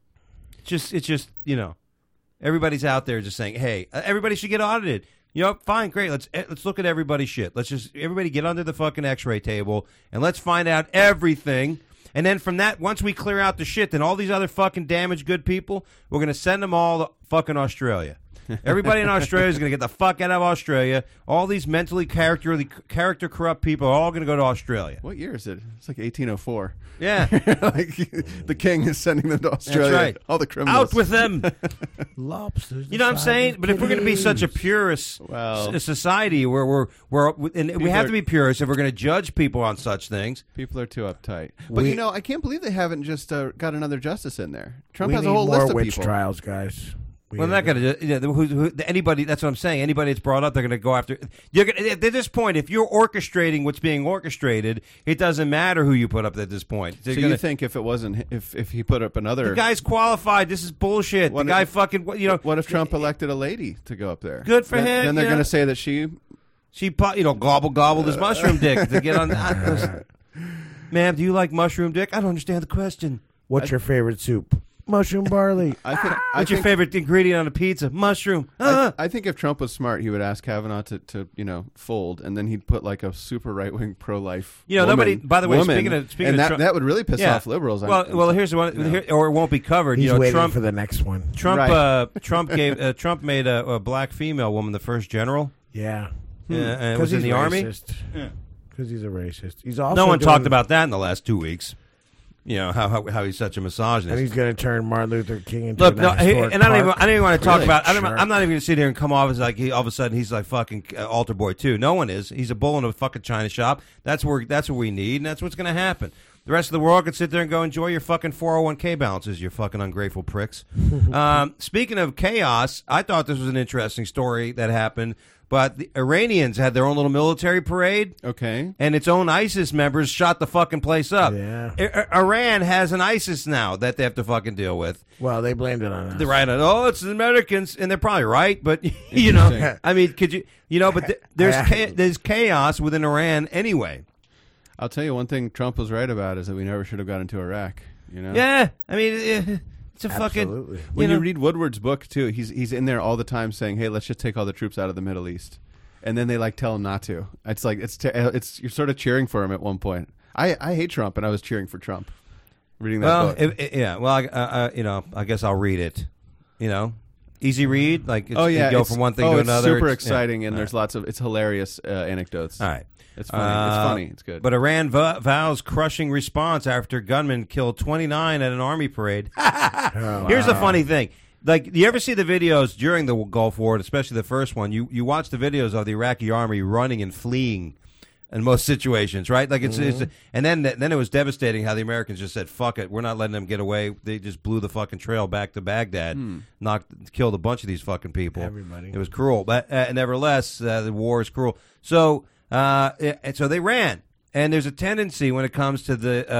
Just it's just you know, everybody's out there just saying, hey, uh, everybody should get audited. You know, fine, great. Let's eh, let's look at everybody's shit. Let's just everybody get under the fucking X-ray table and let's find out everything. And then from that, once we clear out the shit, then all these other fucking damaged good people, we're gonna send them all to fucking Australia. Everybody in Australia is gonna get the fuck out of Australia. All these mentally character character corrupt people are all gonna go to Australia. What year is it? It's like eighteen oh four. Yeah, Like the king is sending them to Australia. that's right. All the criminals. Out with them. Lobsters. You know what I'm saying? But if we're going to be such a purist Well- s- society where we're we're and we People have are- to be purists if we're going to judge people on such things. People are too uptight. But We- you know, I can't believe they haven't just uh, got another justice in there. Trump we has need a whole more list of witch people. trials, guys. We Well, they're not going to. You know, who, who, anybody. That's what I'm saying. Anybody that's brought up, they're going to go after. You're gonna, at this point, if you're orchestrating what's being orchestrated, it doesn't matter who you put up at this point. So They're you gonna- think if it wasn't, if if he put up another, the guy's qualified? This is bullshit. What the guy if- fucking. You know. what if Trump elected a lady to go up there? Good for then, him, Then they're you going know. to say that she. She, pu- you know, gobble gobbled his mushroom dick to get on. I, listen, ma'am, do you like mushroom dick? I don't understand the question. What's your favorite soup? Mushroom barley. I think. I What's your think, favorite ingredient on a pizza? Mushroom. I, Ah. I think if Trump was smart, he would ask Kavanaugh to, to you know fold, and then he'd put like a super right wing pro life. You know, nobody- by the way, speaking of- speaking and of that Trump- that would really piss Yeah. off liberals. I'm- Well, I'm- well, here's the one, Yeah. here, or it won't be covered. He's you know, waiting Trump, for the next one. Trump, Right. uh, Trump gave uh, Trump made a, a black female woman the first general. Yeah. Uh, and it 'Cause was in he's the army. racist. Because he's a racist. He's also No one doing- talked about that in the last two weeks. You know how how, how he's such a And misogynist. he's going to turn Martin Luther King into Look, an no, he- historic and I don't even park. I don't even want to talk Really? about. I don't, Sure. I'm not even going to sit here and come off as like he, all of a sudden he's like fucking uh, altar boy too. No one is. He's a bull in a fucking china shop. That's where that's what we need, and that's what's going to happen. The rest of the world can sit there and go enjoy your fucking four oh one k balances, you fucking ungrateful pricks. um, speaking of chaos, I thought this was an interesting story that happened. But the Iranians had their own little military parade, okay. and its own ISIS members shot the fucking place up. Yeah. I- I- Iran has an ISIS now that they have to fucking deal with. Well, they blamed it on us. They're right on, oh, it's the Americans, and they're probably right, but you know, Interesting. I mean, could you, you know, but th- there's I- cha- there's chaos within Iran anyway. I'll tell you one thing Trump was right about is that we never should have got into Iraq. You know. Yeah, I mean, eh, it's a fucking. Absolutely. When you you, know- read Woodward's book too, he's he's in there all the time saying, "Hey, let's just take all the troops out of the Middle East," and then they like tell him not to. It's like it's te- it's you're sort of cheering for him at one point. I I hate Trump, and I was cheering for Trump. Reading that Well, book. it, it- yeah, well, I, uh, uh, you know, I guess I'll read it. You know, easy read, like it's, oh yeah, you go it's- from one thing oh, to it's another. super It's- yeah. exciting, and All there's lots of it's hilarious uh, anecdotes. All right. It's funny. it's Uh, funny. It's good. But Iran vo- vows crushing response after gunmen killed twenty-nine at an army parade. Oh, Here's the wow. funny thing. Like, you ever see the videos during the Gulf War, especially the first one? You you watch the videos of the Iraqi army running and fleeing in most situations, right? Like it's, Mm-hmm. it's and then then it was devastating how the Americans just said, "Fuck it, we're not letting them get away." They just blew the fucking trail back to Baghdad, knocked, killed a bunch of these fucking people. Everybody. It was cruel, but uh, nevertheless, uh, the war is cruel. So, uh, and so they ran, and there's a tendency when it comes to the uh,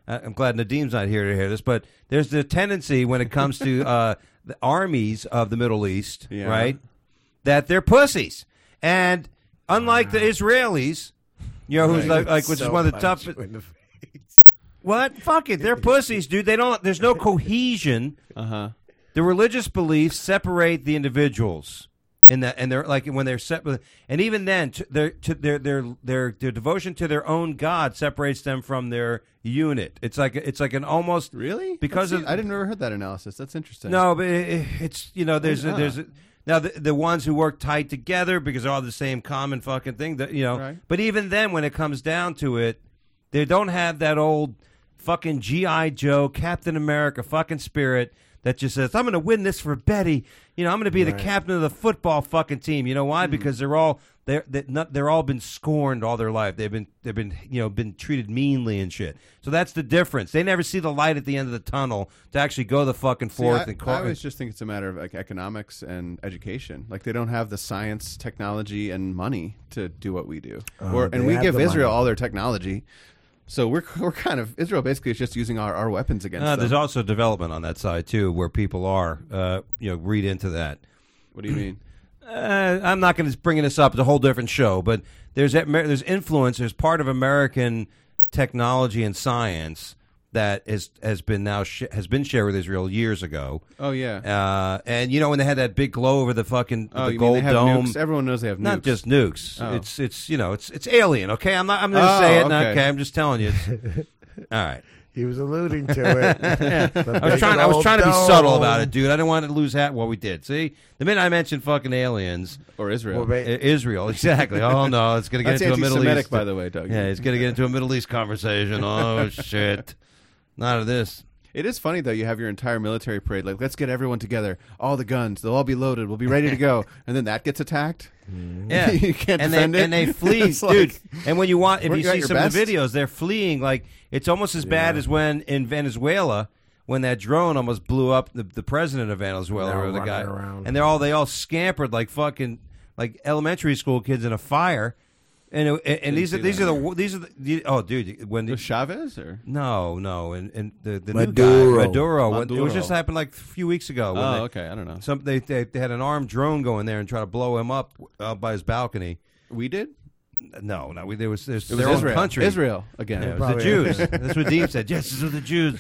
uh, I'm glad Nadim's not here to hear this, but there's the tendency when it comes to uh, the armies of the Middle East, Yeah. right, that they're pussies. And unlike the Israelis, you know, who's like, like which So is one of the punch toughest. you in the face. What? Fuck it. They're pussies, dude. They don't. There's no cohesion. Uh huh. The religious beliefs separate the individuals. In that, and they're like when they're separate, and even then, to their to their their their their devotion to their own God separates them from their unit. It's like it's like an almost Really? because That's- of I didn't ever heard that analysis. That's interesting. no, but it, it's you know there's a, Ah. there's a, now the the ones who work tight together because they're all the same common fucking thing. That you know, Right. but even then, when it comes down to it, they don't have that old fucking G I Joe Captain America fucking spirit that just says, I'm going to win this for Betty. You know, I'm going to be the captain of the football fucking team. You know why? Because they're all they're they're, not, they're all been scorned all their life. They've been they've been you know been treated meanly and shit. So that's the difference. They never see the light at the end of the tunnel to actually go the fucking See, forth I, and I call. always just think it's a matter of like economics and education. Like they don't have the science, technology, and money to do what we do. Uh, or they and we have give the Israel money. all their technology. So we're we're kind of Israel basically is just using our, our weapons against Uh, them. there's also development on that side too, where people are uh, you know read into that. What do you mean? Uh, I'm not going to bring this up. It's a whole different show. But there's there's influence. There's part of American technology and science that is has been now sh- has been shared with Israel years ago. Oh yeah. Uh, and you know when they had that big glow over the fucking oh, the you gold mean they have dome. nukes? Everyone knows they have nukes. Not just nukes. Oh. It's it's you know it's it's alien. Okay, I'm not. I'm going to Oh, say it. Not, okay. okay, I'm just telling you. It's, all right. He was alluding to it. The I was big trying. I was old trying to be dome. subtle about it, dude. I didn't want to lose hat. Well, we did. See, the minute I mentioned fucking aliens, Or Israel. Well, ba- I- Israel, exactly. Oh no, it's going to get That's into a Middle anti-Semitic, East. by the way, Doug. Yeah, it's going to get into a Middle East conversation. Oh shit, not of this. It is funny though. You have your entire military parade. Like, let's get everyone together. All the guns. They'll all be loaded. We'll be ready to go. And then that gets attacked. Yeah, You can't and defend they, it. And they flee, It's like- dude. And when you want, if Weren't you you at see your some of the best? videos, they're fleeing like it's almost as bad as when in Venezuela. When that drone almost blew up the, the president of Venezuela, They're or the running guy, around. and they're all they all scampered like fucking like elementary school kids in a fire, and it, and, and these are see these that. are the these are the, the oh dude when the, Was Chavez or no no and and the the Maduro. new guy Maduro, when- it was Maduro. just happened like a few weeks ago. When oh they, okay I don't know. Some they, they they had an armed drone go in there and try to blow him up uh, by his balcony. We did. No, no, we, there was there's It was their own Israel. country. Israel again. Yeah, it was Probably- the Jews. That's what Dean said. Yes, this was the Jews.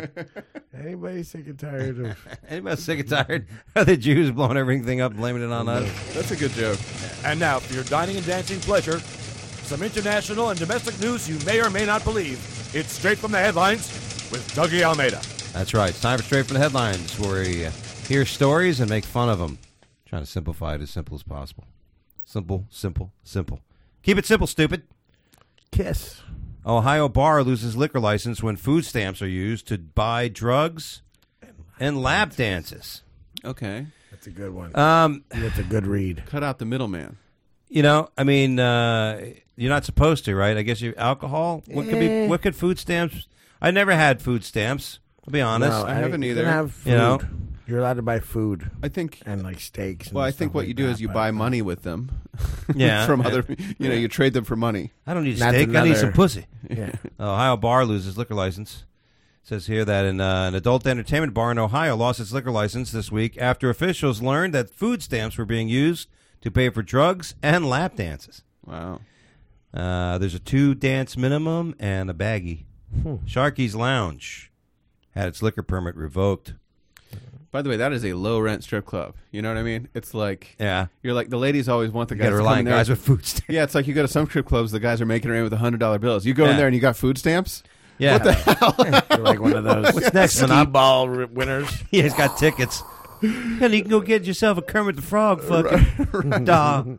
Anybody sick and tired of? Anybody sick and tired of the Jews blowing everything up, blaming it on us? That's a good joke. And now, for your dining and dancing pleasure, some international and domestic news you may or may not believe. It's Straight from the Headlines with Dougie Almeida. That's right. It's time for Straight from the Headlines, where we uh, hear stories and make fun of them. Trying to simplify it as simple as possible. Simple, simple, simple. Keep it simple, stupid. Kiss. Ohio bar loses liquor license when food stamps are used to buy drugs and lap dances. Okay. That's a good one. Um, That's a good read. Cut out the middleman. you know, I mean, uh, you're not supposed to, right? I guess you alcohol. What could be? Eh. What could food stamps? I never had food stamps. I'll be honest. No, I haven't you either. can have food. You know? You're allowed to buy food I think. and like steaks. And Well, I stuff think what like you do that, is you but- buy money with them. Yeah. from other. You know, you trade them for money. I don't need a That's steak. I need another- some pussy. Yeah. Ohio bar loses liquor license. It says here that an, uh, an adult entertainment bar in Ohio lost its liquor license this week after officials learned that food stamps were being used to pay for drugs and lap dances. Wow. Uh, there's a two dance minimum and a baggie. Sharky's Lounge had its liquor permit revoked. By the way, that is a low rent strip club. You know what I mean? It's like Yeah, you're like the ladies always want the you guys got to to rely come on in there. guys with food stamps. Yeah, it's like you go to some strip clubs, the guys are making it in with a hundred dollar bills. You go Yeah. in there and you got food stamps. Yeah, What the hell? You're like one of those What's next, skee Manop? ball r- winners. yeah, he's got tickets. And you can go get yourself a Kermit the Frog fucking dog.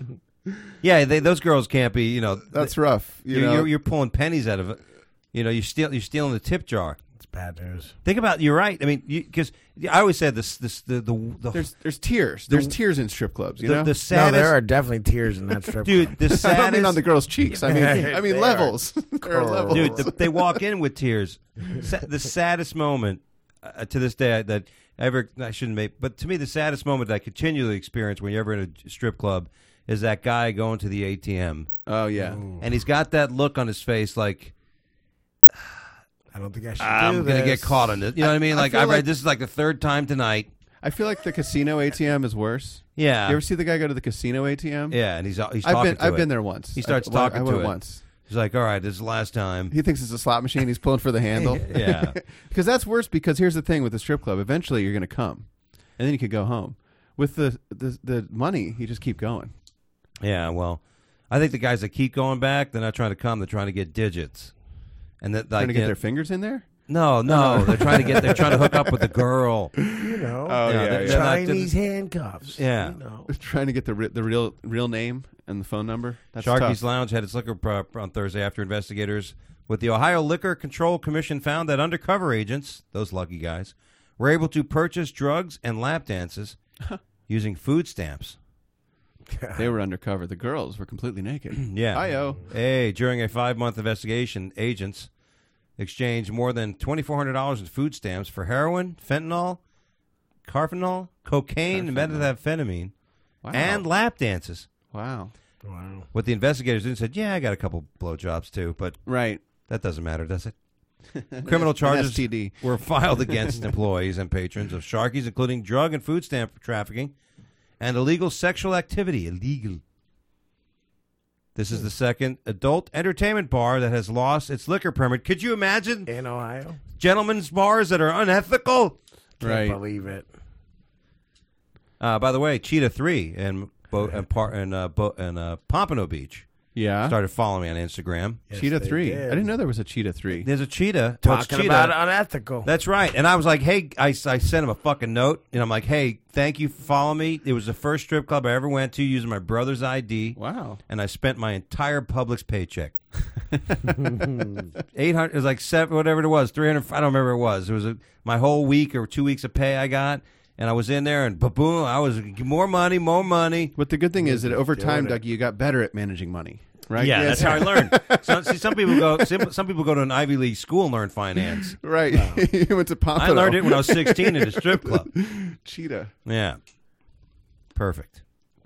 Yeah, they, those girls can't be. You know, That's rough. You you're, know? you're you're pulling pennies out of it. You know, you steal you're stealing the tip jar. It's bad news. Think about. You're right. I mean, because I always said this. This the the the, there's there's tiers. There's tiers in strip clubs. You the, know. the No, saddest there are definitely tears in that strip dude. club. The I don't mean saddest on the girls' cheeks. I mean, I mean There. levels. there are levels. dude. The, they walk in with tears. Sa- the saddest moment uh, to this day that I ever I shouldn't make, but to me the saddest moment that I continually experience when you're ever in a strip club is that guy going to the A T M Oh yeah. and he's got that look on his face like I don't think I should I'm do gonna this. get caught on this. You know what I mean? I Like feel I read like- this is like the third time tonight. I feel like the casino A T M is worse. Yeah. You ever see the guy go to the casino A T M? Yeah, and he's he's I've talking been to I've it. been there once. He starts I, well, talking I to went it. once. He's like, all right, this is the last time. He thinks it's a slot machine. He's pulling for the handle. Yeah. Because that's worse. Because here's the thing with the strip club. Eventually, you're going to come, and then you could go home. With the the, the money, you just keep going. Yeah, well, I think the guys that keep going back, they're not trying to come. They're trying to get digits, and that like Trying to get you know- their fingers in there. no, no, they're trying to get. They're trying to hook up with the girl. You know, Oh Yeah, yeah, they're- yeah. they're not- Chinese handcuffs. Yeah. You know. Trying to get the re- the real real name and the phone number. That's Sharky's tough. Lounge had its liquor pro- on Thursday after investigators with the Ohio Liquor Control Commission found that undercover agents, those lucky guys, were able to purchase drugs and lap dances using food stamps. They were undercover. The girls were completely naked. Yeah. Hi-yo. Hey, during a five-month investigation, agents exchanged more than twenty-four hundred dollars in food stamps for heroin, fentanyl, carfenol, cocaine, and methamphetamine, Wow. and lap dances. Wow. Wow. What the investigators did said, yeah, I got a couple blowjobs too, but Right. that doesn't matter, does it? Criminal charges S T D. were filed against employees and patrons of Sharky's, including drug and food stamp trafficking and illegal sexual activity. Illegal. This is the second adult entertainment bar that has lost its liquor permit. Could you imagine In Ohio? gentlemen's bars that are unethical? Can't Right. believe it. Uh, by the way, Cheetah three and Bo- and, Par- and, uh, Bo- and uh, Pompano Beach Yeah. started following me on Instagram. Yes, Cheetah they three. did. I didn't know there was a Cheetah three. There's a cheetah. Well, it's Talking cheetah. about unethical. That's right. And I was like, hey, I, I sent him a fucking note. And I'm like, hey, thank you for following me. It was the first strip club I ever went to using my brother's I D. Wow. And I spent my entire Publix paycheck. eight hundred, it was like seven, whatever it was, three hundred, I don't remember what it was. It was a, my whole week or two weeks of pay I got. And I was in there and ba-boom, I was more money, more money. But the good thing is that over Doing time, it. Dougie, you got better at managing money, right? Yeah, Yes. that's how I learned. So, see, some people go, some, some people go to an Ivy League school and learn finance. Right. You went to Pompano. I learned it when I was sixteen at a strip club. Cheetah. Yeah. Perfect.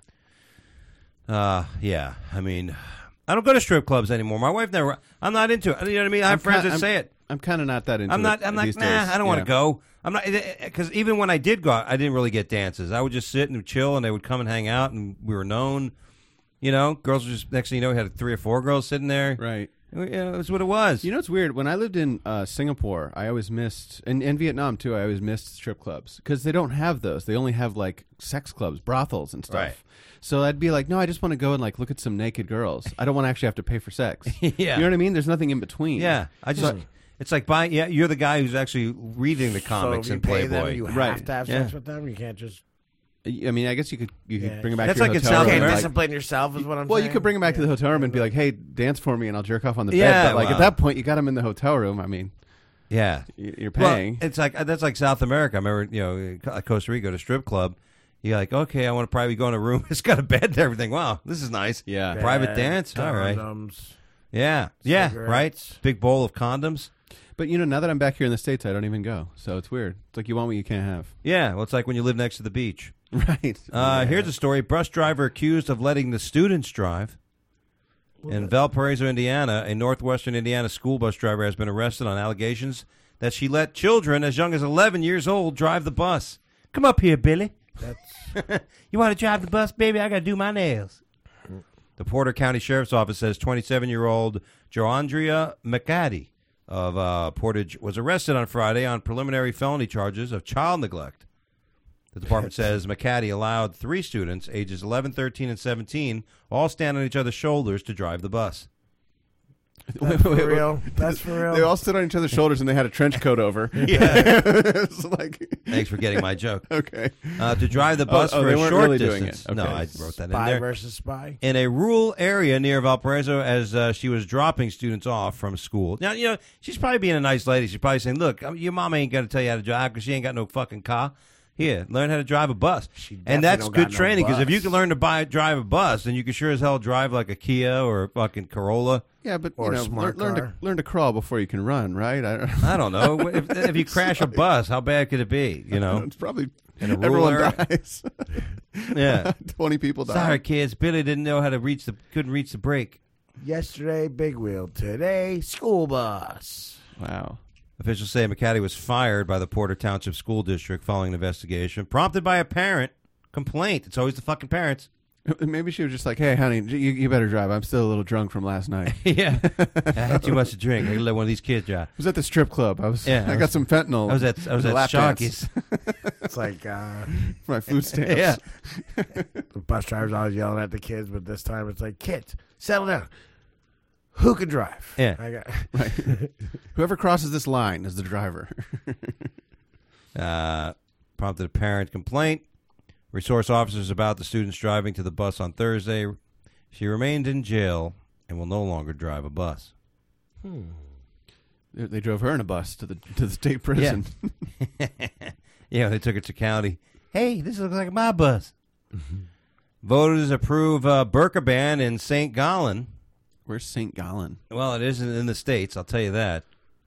Uh, yeah. I mean, I don't go to strip clubs anymore. My wife never. I'm not into it. You know what I mean? I have I'm friends ki- that I'm- say it. I'm kind of not that into I'm not. it I'm like, these nah. days. I don't want Yeah. to go. I'm not because even when I did go out, I didn't really get dances. I would just sit and chill, and they would come and hang out, and we were known. You know, girls were just next thing you know, we had three or four girls sitting there. Right. You know, it was what it was. You know, it's weird. When I lived in uh, Singapore, I always missed, and in Vietnam too, I always missed strip clubs because they don't have those. They only have like sex clubs, brothels, and stuff. Right. So I'd be like, no, I just want to go and like look at some naked girls. I don't want to actually have to pay for sex. Yeah. You know what I mean? There's nothing in between. Yeah, I just. It's like buying. Yeah, you're the guy who's actually reading the So comics if you in pay Playboy. them, you Right. have to have Yeah. sex with them. You can't just I mean, I guess you could you could Yeah. bring them back That's to your like in hotel South room. can't and, like- discipline yourself. Is what I'm well, saying. you could bring them back to the Yeah. hotel room and be like, "Hey, dance for me, and I'll jerk off on the Yeah, bed." But like well. at that point, you got them in the hotel room. I mean, Yeah, y- you're well, paying. it's like that's like South America. I remember, you know, at Costa Rica, to strip club. You're like, okay, I want to probably go in a room. It's got a bed and everything. Wow, this is nice. yeah. Private Bad dance? All right. condoms. Yeah, yeah, Cigarettes. right. Big bowl of condoms. But you know, now that I'm back here in the States, I don't even go. So it's weird. It's like you want what you can't have. Yeah, well, it's like when you live next to the beach. Right. Uh, Here's a story: bus driver accused of letting the students drive. In Valparaiso, Indiana, a northwestern Indiana school bus driver has been arrested on allegations that she let children as young as eleven years old drive the bus. Come up here, Billy. That's You want to drive the bus, baby? I got to do my nails. The Porter County Sheriff's Office says twenty-seven-year-old Joandria McAddy of uh, Portage was arrested on Friday on preliminary felony charges of child neglect. The department says McAddy allowed three students, ages eleven, thirteen, and seventeen, all stand on each other's shoulders to drive the bus. that's for real. That's for real. They all stood on each other's shoulders and they had a trench coat over. Yeah. It's like, Thanks for getting my joke. okay. Uh, to drive the bus Oh, oh, for they a weren't short really doing distance. it. No, Okay. I wrote that in Spy there. versus spy. In a rural area near Valparaiso as uh, she was dropping students off from school. Now, you know, she's probably being a nice lady. She's probably saying, look, your mom ain't going to tell you how to drive because she ain't got no fucking car. Here, learn how to drive a bus. She And definitely that's don't good got no training because if you bus. can learn to buy drive a bus, then you can sure as hell drive like a Kia or a fucking Corolla. Yeah, but Or you a know, learn, smart learn to car. learn to crawl before you can run, right? I don't, I don't know. if, if you crash a bus, how bad could it be? You know? it's probably In a rural everyone area? dies. Yeah. Twenty people die. Sorry, kids. Billy didn't know how to reach the, couldn't reach the brake. Yesterday, big wheel. Today, school bus. Wow. Officials say McCaddy was fired by the Porter Township School District following an investigation prompted by a parent complaint. It's always the fucking parents. Maybe she was just like, "Hey, honey, you, you better drive. I'm still a little drunk from last night." Yeah, I had too much to drink. I gotta let one of these kids drive. I was at the strip club. I was. Yeah, I, I got was- some fentanyl. I was at I was in the at lap dance Sharky's. It's like uh, for my food stamps. Yeah. the bus driver's always yelling at the kids, but this time it's like, kids, settle down. Who can drive? Yeah. I got. Right. Whoever crosses this line is the driver. Uh, prompted a parent complaint. Resource officers about the students driving to the bus on Thursday. She remained in jail and will no longer drive a bus. They, they drove her in a bus to the to the state prison. Yeah, they took her to county. Hey, this looks like my bus. Voters approve a burqa ban in Saint Gallen. Where's Saint Gallen? Well, it isn't in the States, I'll tell you that.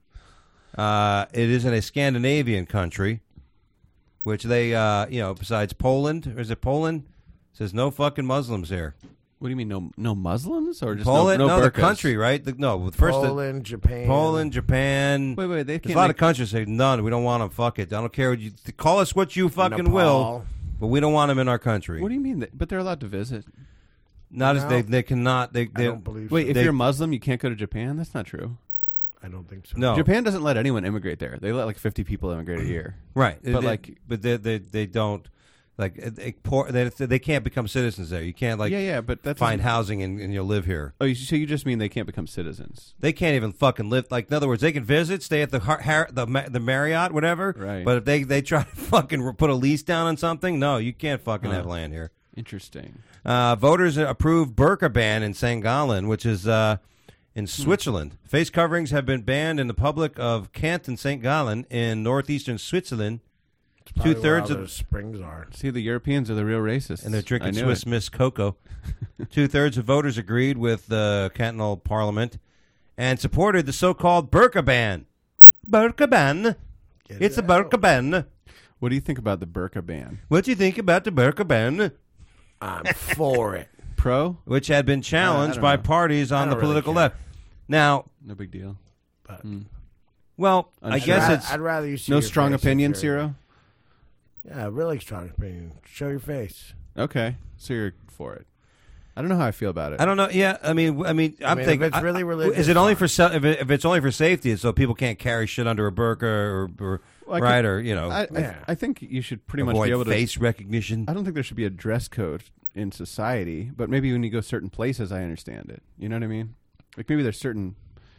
Uh, it is in a Scandinavian country, which they, uh, you know, besides Poland, or is it Poland? It says no fucking Muslims here. What do you mean, no no Muslims or just Poland? no, No, no the burqas? country, right? The, no, the first Poland, Japan. Poland, Japan. Wait, wait, they There's can't a lot make- of countries say none. We don't want them. Fuck it. I don't care what you call us. What you fucking Nepal. will, but we don't want them in our country. What do you mean? That, but they're allowed to visit. Not as No. they they cannot. They, I they don't believe. Wait, so. if They- you're Muslim, you can't go to Japan? That's not true. I don't think so. no Japan doesn't let anyone immigrate there. They let like fifty people immigrate a year. right. but They- like- but they they they don't like they, poor, they, they can't become citizens there. You can't like yeah, yeah, but that's find housing and, and you'll live here. Oh, you- so you just mean they can't become citizens? They can't even fucking live. Like in other words, they can visit, stay at the Har- Har- the Ma- the Marriott, whatever. Right. But if they they try to fucking put a lease down on something, no, you can't fucking Huh. have land here. Interesting. Uh, voters approved burqa ban in Saint Gallen, which is uh, in Hmm. Switzerland. Face coverings have been banned in the public of Canton, Saint Gallen in northeastern Switzerland, It's probably two-thirds where of- all those springs are. See, the Europeans are the real racists. and they're I drinking knew Swiss it. Miss Cocoa. Two-thirds of voters agreed with the cantonal parliament and supported the so-called burqa ban. Burqa ban. Get It's a it burqa out. ban. What do you think about the burqa ban? What do you think about the burqa ban? I'm for it. Pro? Which had been challenged don't by know. parties on I the don't really political care. left. Now, No big deal. But well, I'm I sure. guess I'd, it's I'd rather you see No your strong face if opinion, you're- Ciro? Yeah, really strong opinion. Show your face. Okay, so you're for it. I don't know how I feel about it. I don't know. Yeah, I mean, I mean, I'm mean, if thinking. it's really I- religious, is it only fine. for se- if, it, if it's only for safety, so people can't carry shit under a burqa or, or Well, I right could- or you know I, I, Yeah. I think you should pretty much avoid be able to. face recognition. I don't think there should be a dress code in society, but maybe when you go certain places, I understand it. You know what I mean? Like maybe there's certain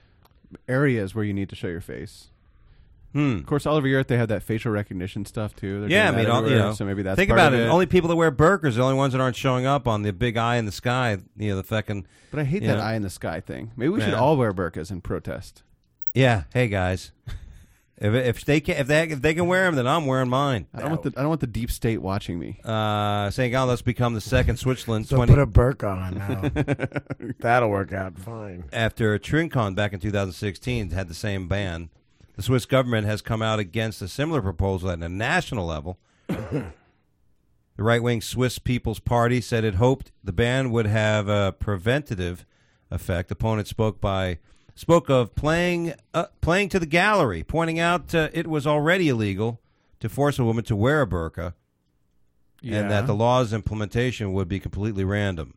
areas where you need to show your face. Hmm. Of course, all over Europe they have that facial recognition stuff too. They're Yeah, I doing mean, that all, you everywhere, know. so maybe that's think part about of it. it. Only people that wear burqas are the only ones that aren't showing up on the big eye in the sky. You know, the fucking But I hate you that know. eye in the sky thing. Maybe we should Yeah. all wear burqas and protest. yeah. Hey guys, if if they can if they if they can wear them, then I'm wearing mine. I don't want the I don't want the deep state watching me. Uh, Saint Gallen, let's become the second Switzerland So twenty put a burqa on now. That'll work out fine. after Trincon back in two thousand sixteen had the same ban. The Swiss government has come out against a similar proposal at a national level. The right-wing Swiss People's Party said it hoped the ban would have a preventative effect. Opponents spoke by spoke of playing uh, playing to the gallery, pointing out uh, it was already illegal to force a woman to wear a burqa, and that the law's implementation would be completely random.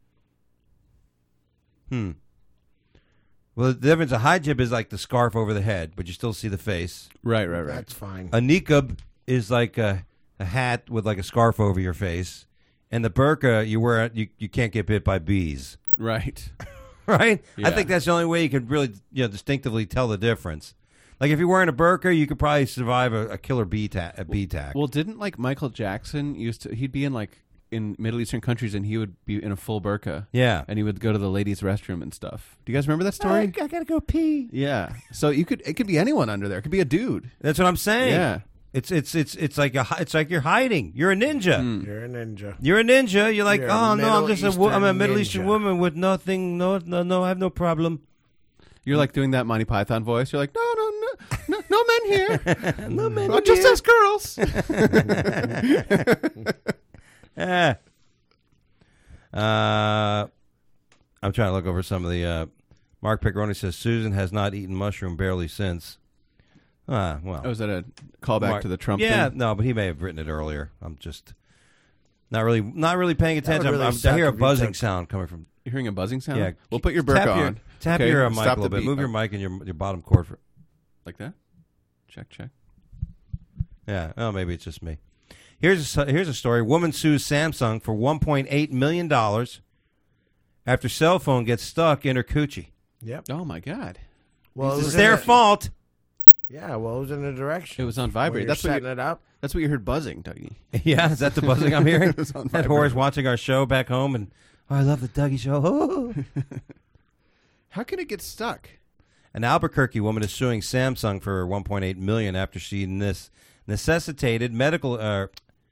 Hmm. Well, the difference, a hijab is like the scarf over the head, but you still see the face. right, right, right. That's fine. A niqab is like a, a hat with like a scarf over your face, and the burqa you wear you you can't get bit by bees, Right. right? I Yeah. think that's the only way you could really you know distinctively tell the difference. Like if you're wearing a burqa, you could probably survive a, a killer bee ta- a bee attack. Well, didn't like Michael Jackson used to? He'd be in like in Middle Eastern countries, and he would be in a full burqa. yeah. And he would go to the ladies' restroom and stuff. Do you guys remember that story? I gotta go pee. Yeah. So you could it could be anyone under there. It could be a dude. That's what I'm saying. Yeah. It's it's it's it's like a hi- it's like you're hiding. You're a ninja. Hmm. You're a ninja. You're a ninja. You're like, You're a oh no, I'm Middle just a wo- I'm a Eastern Middle ninja." Eastern woman with nothing. No, no, no. I have no problem. You're like doing that Monty Python voice. You're like, no, no, no, no, no men here. No man. Oh, just us girls. Ah. Uh, I'm trying to look over some of the. Uh, Mark Piccaroni says Susan has not eaten mushroom barely since. Uh, well, Oh, was that a callback Mark- to the Trump Yeah, thing? no, but he may have written it earlier. I'm just not really, not really paying attention. really I'm, I'm, suck I hear a if you buzzing took- sound coming from. You're hearing a buzzing sound? Yeah, Well, put your burqa tap your, on. Tap Okay, your uh, mic a stop little the bit. beat. Move your mic and your your bottom cord. For, Like that? Check, check. yeah. Oh, maybe it's just me. Here's a, here's a story. Woman sues Samsung for one point eight million dollars after cell phone gets stuck in her coochie. Yep. Oh, my God. Well, it It's was their in the- fault. Yeah, well, it was in a direction. It was on When vibrate. you're That's what, setting you, it up. that's what you heard buzzing, Dougie. Yeah, is that the buzzing I'm hearing? It was on That vibrate. whore's watching our show back home, and oh, I love the Dougie Show. Oh. How can it get stuck? An Albuquerque woman is suing Samsung for one point eight million dollars after she nes- necessitated medical. Uh,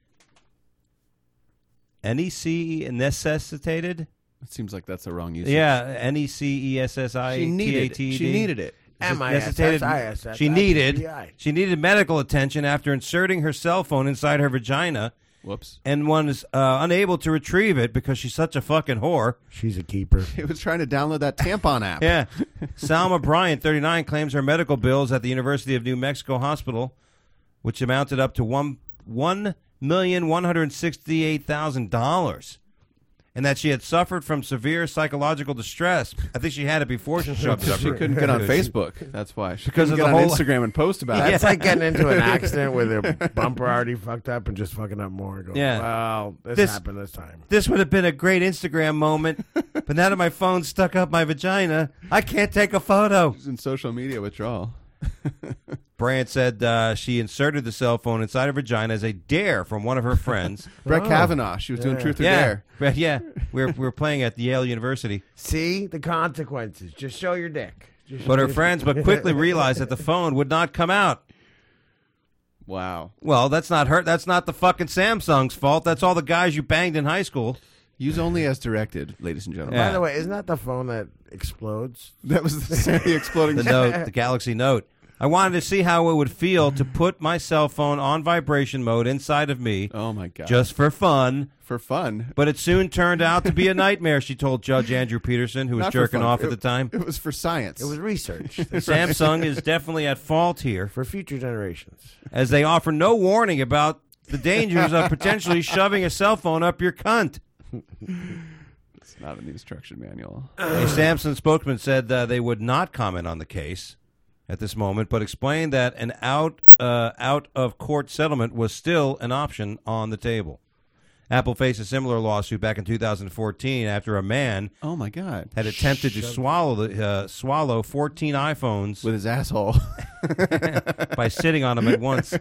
N E C necessitated. It seems like that's the wrong usage. Yeah, N E C E S S I She T needed A it. T E D. She needed it. M I S S I S S. She needed. T B I. She needed medical attention after inserting her cell phone inside her vagina, Whoops. and was uh, unable to retrieve it because she's such a fucking whore. She's a keeper. It was trying to download that tampon app. Yeah. Salma Bryant, thirty-nine, claims her medical bills at the University of New Mexico Hospital, which amounted up to one one million one hundred sixty-eight thousand dollars, and that she had suffered from severe psychological distress. I think she had it before she shoved it up. She her- couldn't get on She- Facebook. That's why. She Because couldn't of get the on whole- Instagram and post about That's it. like getting into an accident with a bumper already fucked up and just fucking up more. And going, Yeah. Well, this, This- happened this time. This would have been a great Instagram moment, but now that my phone's stuck up my vagina, I can't take a photo. She's in social media withdrawal. Bryant said uh, she inserted the cell phone inside her vagina as a dare from one of her friends. Brett Oh. Kavanaugh. She was doing Yeah. Truth or yeah, Dare. Right, yeah. We were, we were playing at Yale University. See the consequences. Just show your dick. Just But her friends but quickly realized that the phone would not come out. Wow. Well, that's not her. That's not the fucking Samsung's fault. That's all the guys you banged in high school. Use only as directed, ladies and gentlemen. Yeah. By the way, isn't that the phone that explodes? That was the, the exploding. The Note, the Galaxy Note. I wanted to see how it would feel to put my cell phone on vibration mode inside of me, Oh my god! just for fun. for fun. But it soon turned out to be a nightmare, she told Judge Andrew Peterson, who was Not for jerking fun. off at It- the time. It was for science. It was research Samsung is definitely at fault here, for future generations. as they offer no warning about the dangers of potentially shoving a cell phone up your cunt. It's not in the instruction manual. A Samsung spokesman said uh, they would not comment on the case at this moment, but explained that an out uh, out of court settlement was still an option on the table. Apple faced a similar lawsuit back in two thousand fourteen after a man Oh my god! had attempted to swallow the, uh, swallow fourteen iPhones With his asshole. by sitting on them at once,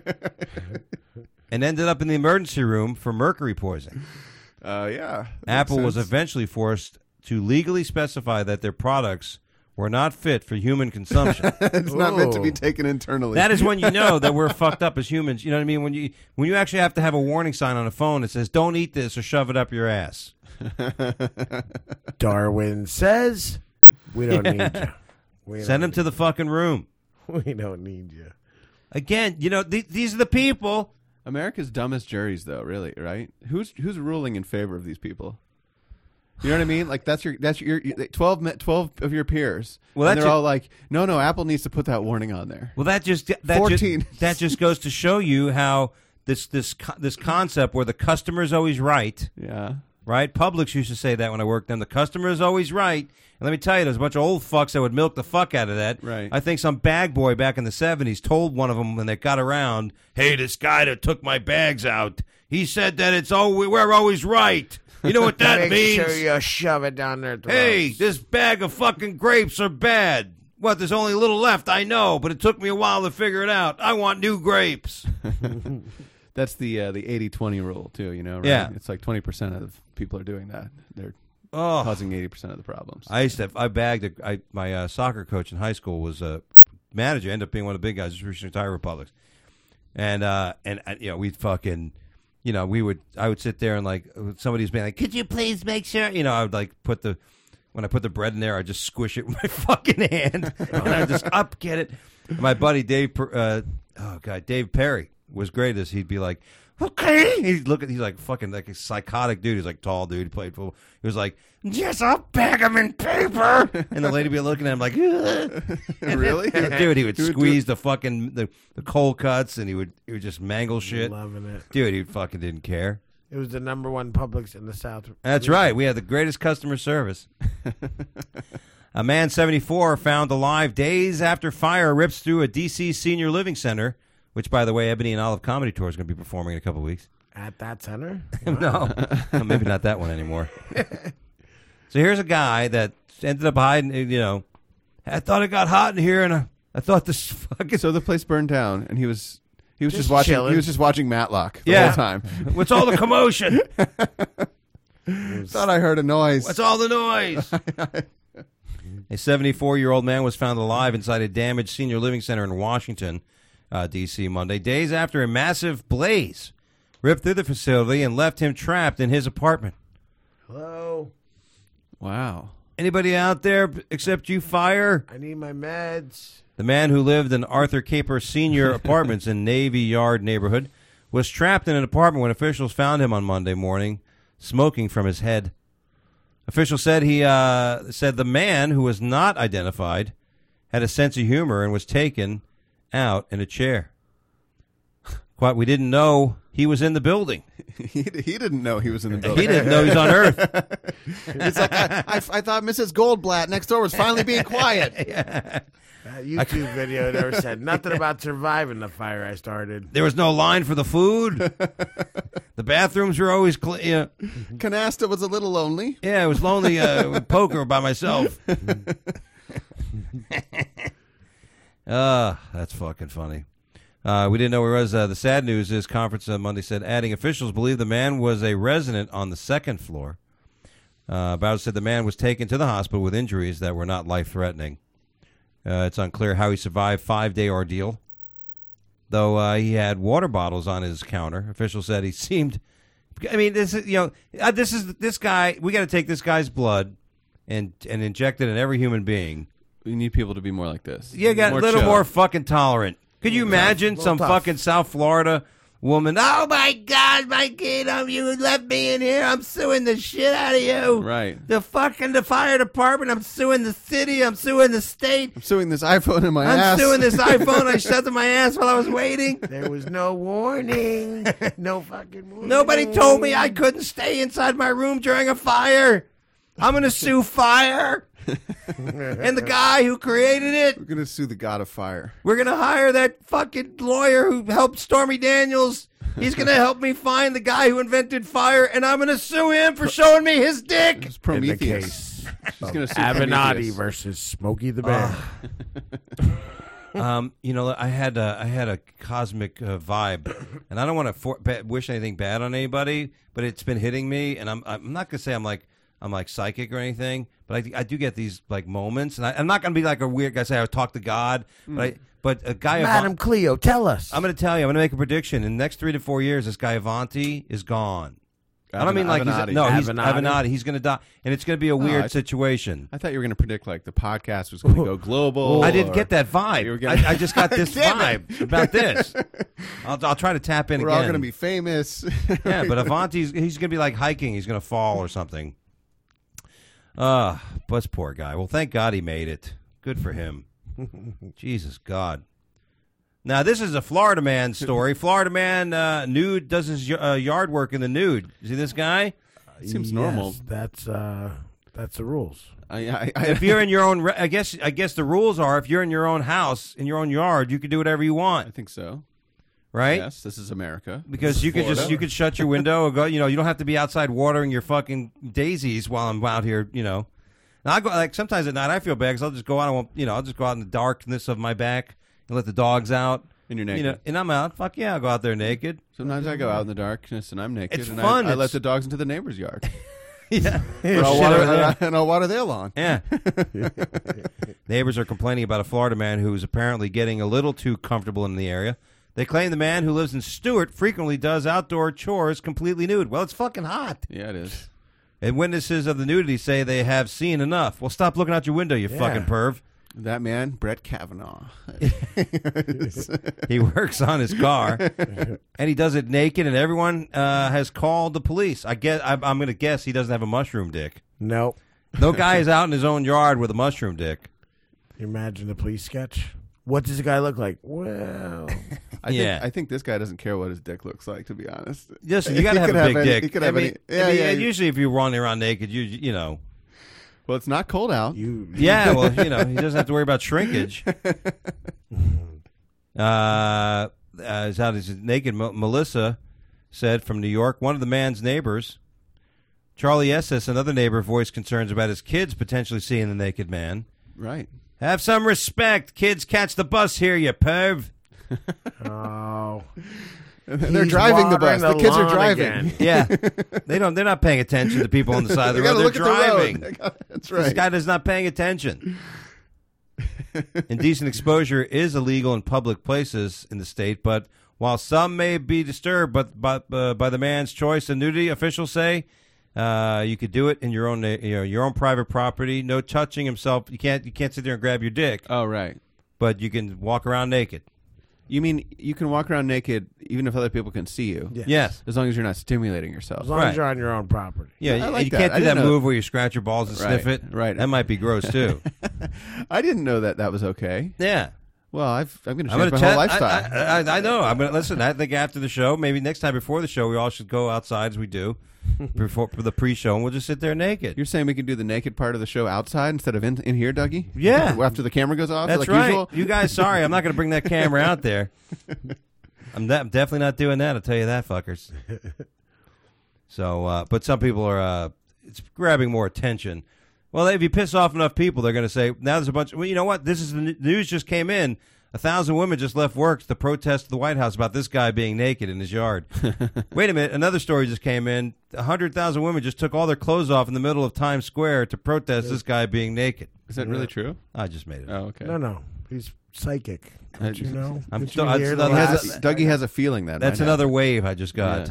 and ended up in the emergency room for mercury poisoning. Uh, yeah. that Apple makes was sense. eventually forced to legally specify that their products were not fit for human consumption. It's not meant to be Ooh. taken internally. That is when you know that we're fucked up as humans. You know what I mean? When you when you actually have to have a warning sign on a phone that says "Don't eat this" or "Shove it up your ass." Darwin says, "We don't Yeah. need you. We Send don't them to the fucking room. need- We don't need you." Again, you know th- these are the people. America's dumbest juries, though. Really, right? Who's who's ruling in favor of these people? You know what I mean? Like that's your that's your, your twelve, me- twelve of your peers. Well, and that's they're your- all like, no, no, Apple needs to put that warning on there. Well, that just that fourteen. Just, that just goes to show you how this this co- this concept where the customer is always right. Yeah. Right? Publix used to say that when I worked them. The customer is always right. And let me tell you, there's a bunch of old fucks that would milk the fuck out of that. Right. I think some bag boy back in the seventies told one of them when they got around, hey, this guy that took my bags out, he said that it's oh, we're always right. You know what that Make means? sure you shove it down their throats. Hey, this bag of fucking grapes are bad. What, there's only a little left, I know, but it took me a while to figure it out. I want new grapes. That's the uh, the eighty twenty rule too. You know, right? Yeah. It's like twenty percent of people are doing that. They're Oh. causing eighty percent of the problems. I used to. I bagged. A, I my uh, soccer coach in high school was a manager. Ended up being one of the big guys. Just recently retired Republics, and uh, and uh, you know we'd fucking, you know we would. I would sit there and like somebody's being like, could you please make sure? You know, I would like put the when I put the bread in there, I just squish it with my fucking hand, and I just up get it. And my buddy Dave, Per- uh, oh god, Dave Perry. was great is he'd be like, okay. He'd look at, he's like fucking like a psychotic dude. He's like tall dude. He played football. He was like, yes, I'll bag him in paper. And the lady would be looking at him like, Really? dude, he would He would do squeeze the fucking, the, the cold cuts and he would, he would just mangle shit. Loving it. Dude, he fucking didn't care. It was the number one Publix in the South. That's right. We had the greatest customer service. A man seventy-four found alive days after fire rips through a D C senior living center, which, by the way, Ebony and Olive Comedy Tour is going to be performing in a couple weeks. At that center? No, no, maybe not that one anymore. So here's a guy that ended up hiding, you know, I thought it got hot in here, and I, I thought this fucking... So the place burned down, and he was he was just, Just watching. chilling. He was just watching Matlock the Yeah. whole time. What's all the commotion? Thought I heard a noise. What's all the noise? A seventy-four-year-old man was found alive inside a damaged senior living center in Washington, uh, D C Monday, days after a massive blaze ripped through the facility and left him trapped in his apartment. Hello? Wow. Anybody out there except you, fire? I need my meds. The man who lived in Arthur Caper Senior Apartments in Navy Yard neighborhood was trapped in an apartment when officials found him on Monday morning, smoking from his head. Officials said he uh, said the man, who was not identified, had a sense of humor and was taken out in a chair. Quite, we didn't know he was in the building. he, he didn't know he was in the building. He didn't know he was on Earth. It's like I, I, I thought Missus Goldblatt next door was finally being quiet. That YouTube video never said nothing about surviving the fire I started. There was no line for the food. The bathrooms were always clean. Yeah. Canasta was a little lonely. Yeah, it was lonely uh, with poker by myself. uh, that's fucking funny. Uh, we didn't know where he was. Uh, the sad news is conference on Monday said, adding officials believe the man was a resident on the second floor. Uh, Bowser said the man was taken to the hospital with injuries that were not life-threatening. Uh, it's unclear how he survived five-day ordeal, though uh, he had water bottles on his counter. Officials said he seemed... I mean, this is, you know, uh, this is this guy. We got to take this guy's blood and and inject it in every human being. We need people to be more like this. You got More a little chill. more fucking tolerant. Could you imagine little some tough. fucking South Florida woman? Oh my God, my kid, um, you left me in here. I'm suing the shit out of you. Right. The fucking the fire department. I'm suing the city. I'm suing the state. I'm suing this iPhone in my I'm ass. suing this iPhone I shoved in my ass while I was waiting. There was no warning. No fucking warning. Nobody told me I couldn't stay inside my room during a fire. I'm going to sue fire and the guy who created it. We're gonna sue the God of Fire. We're going to hire that fucking lawyer who helped Stormy Daniels. He's going to help me find the guy who invented fire, and I'm going to sue him for showing me his dick. It's In the Prometheus. case She's gonna of sue Avenatti Prometheus. versus Smokey the Bear. Um, you know, I had a, I had a cosmic uh, vibe, and I don't want to for- ba- wish anything bad on anybody, but it's been hitting me, and I'm I'm not gonna say I'm like I'm like psychic or anything, but I, I do get these like moments, and I, I'm not gonna be like a weird guy say I talk to God, but I, but a guy Madam Avant- Cleo, tell us. I'm gonna tell you, I'm gonna make a prediction. In the next three to four years, this guy Avanti is gone. I don't mean like he's Avenatti. no, he's Avenatti. Avenatti. He's gonna die, and it's gonna be a weird I- situation. I thought you were gonna predict like the podcast was gonna go global. I didn't or get that You were vibe. gonna- I, I just got this Damn vibe about this. I'll, I'll try to tap in We're again. all gonna be famous. Yeah, but Avanti's he's gonna be like hiking. He's gonna fall or something. Ah, uh, but poor guy. Well, thank God he made it. Good for him. Jesus God. Now this is a Florida man story. Florida man uh, nude does his uh, yard work in the nude. You see this guy? Seems Yes, normal. That's uh, that's the rules. I, I, I, If you're in your own, re- I guess I guess the rules are if you're in your own house in your own yard, you can do whatever you I want, think so. right? Yes, this is America. Because you could just Florida. you could shut your window or go. You know, you don't have to be outside watering your fucking daisies while I'm out here. You know, and I go like sometimes at night I feel bad because I'll just go out. And won't, you know, I'll just go out in the darkness of my back and let the dogs out. And you're You naked. know, and I'm out. Fuck yeah, I'll go out there naked. Sometimes I go out in the darkness and I'm naked, It's and fun. I, I let It's- the dogs into the neighbor's yard. Yeah, and, I'll Shit water, over there. and I'll water their lawn. Yeah. Neighbors are complaining about a Florida man who is apparently getting a little too comfortable in the area. They claim the man who lives in Stewart frequently does outdoor chores completely nude. Well, it's fucking hot. Yeah, it is. And witnesses of the nudity say they have seen enough. Well, stop looking out your window, you Yeah. fucking perv. That man, Brett Kavanaugh. He works on his car, and he does it naked, and everyone uh, has called the police. I guess I, I'm going to guess he doesn't have a mushroom dick. Nope. No guy is out in his own yard with a mushroom dick. You imagine the police sketch? What does the guy look like? Well, I Yeah. think, I think this guy doesn't care what his dick looks like, to be honest. Listen, you got to He have could a have big any- dick. he could I have mean, any- I yeah, mean, yeah, and yeah. usually, if you're running around naked, you you know. Well, it's not cold out. you. Yeah, well, you know, he doesn't have to worry about shrinkage. Uh, as how does naked M- Melissa said from New York, one of the man's neighbors, Charlie Esses, another neighbor, voiced concerns about his kids potentially seeing the naked man. Right. Have some respect, kids. Catch the bus here, you perv. Oh, They're He's driving the bus. watering The the kids are lawn driving. again. Yeah, they don't. They're not paying attention to people on the side of the They road. gotta They're look driving. at the road. That's This right. guy is not paying attention. Indecent exposure is illegal in public places in the state, but while some may be disturbed but, but, uh, by the man's choice and nudity, officials say uh, you could do it in your own na- you know, your own private property. No touching himself. You can't you can't sit there and grab your dick, Oh, right. but you can walk around naked. You mean you can walk around naked even if other people can see you? Yeah. Yes. As long as you're not stimulating yourself. as long Right. as you're on your own property. Yeah, I and like you that. can't I do that didn't know- move where you scratch your balls and Right, sniff it. right. That might be gross too. I didn't know that that was okay. Yeah. Well, I've, I'm going to I'm change gonna my whole test- lifestyle. I, I, I know. I'm gonna listen. I think after the show, maybe next time before the show, we all should go outside as we do before for the pre-show, and we'll just sit there naked. You're saying we can do the naked part of the show outside instead of in, in here, Dougie? Yeah. After the camera goes off, That's like right. usual? You guys, sorry, I'm not going to bring that camera out there. I'm, de- I'm definitely not doing that. I'll tell you that, fuckers. So, uh, but some people are. Uh, it's grabbing more attention. Well, if you piss off enough people, they're going to say, now there's a bunch. Well, you know what? This is the n- news just came in. A thousand women just left work to protest the White House about this guy being naked in his yard. Wait a minute. Another story just came in. A hundred thousand women just took all their clothes off in the middle of Times Square to protest this guy being naked. Is that really true? I just made it. up. Oh, okay. No, no, he's psychic. Don't you know? I'm Didn't still- you I'm hear still- the He has last- a, Dougie has a feeling that That's might another happen. wave I just got. Yeah.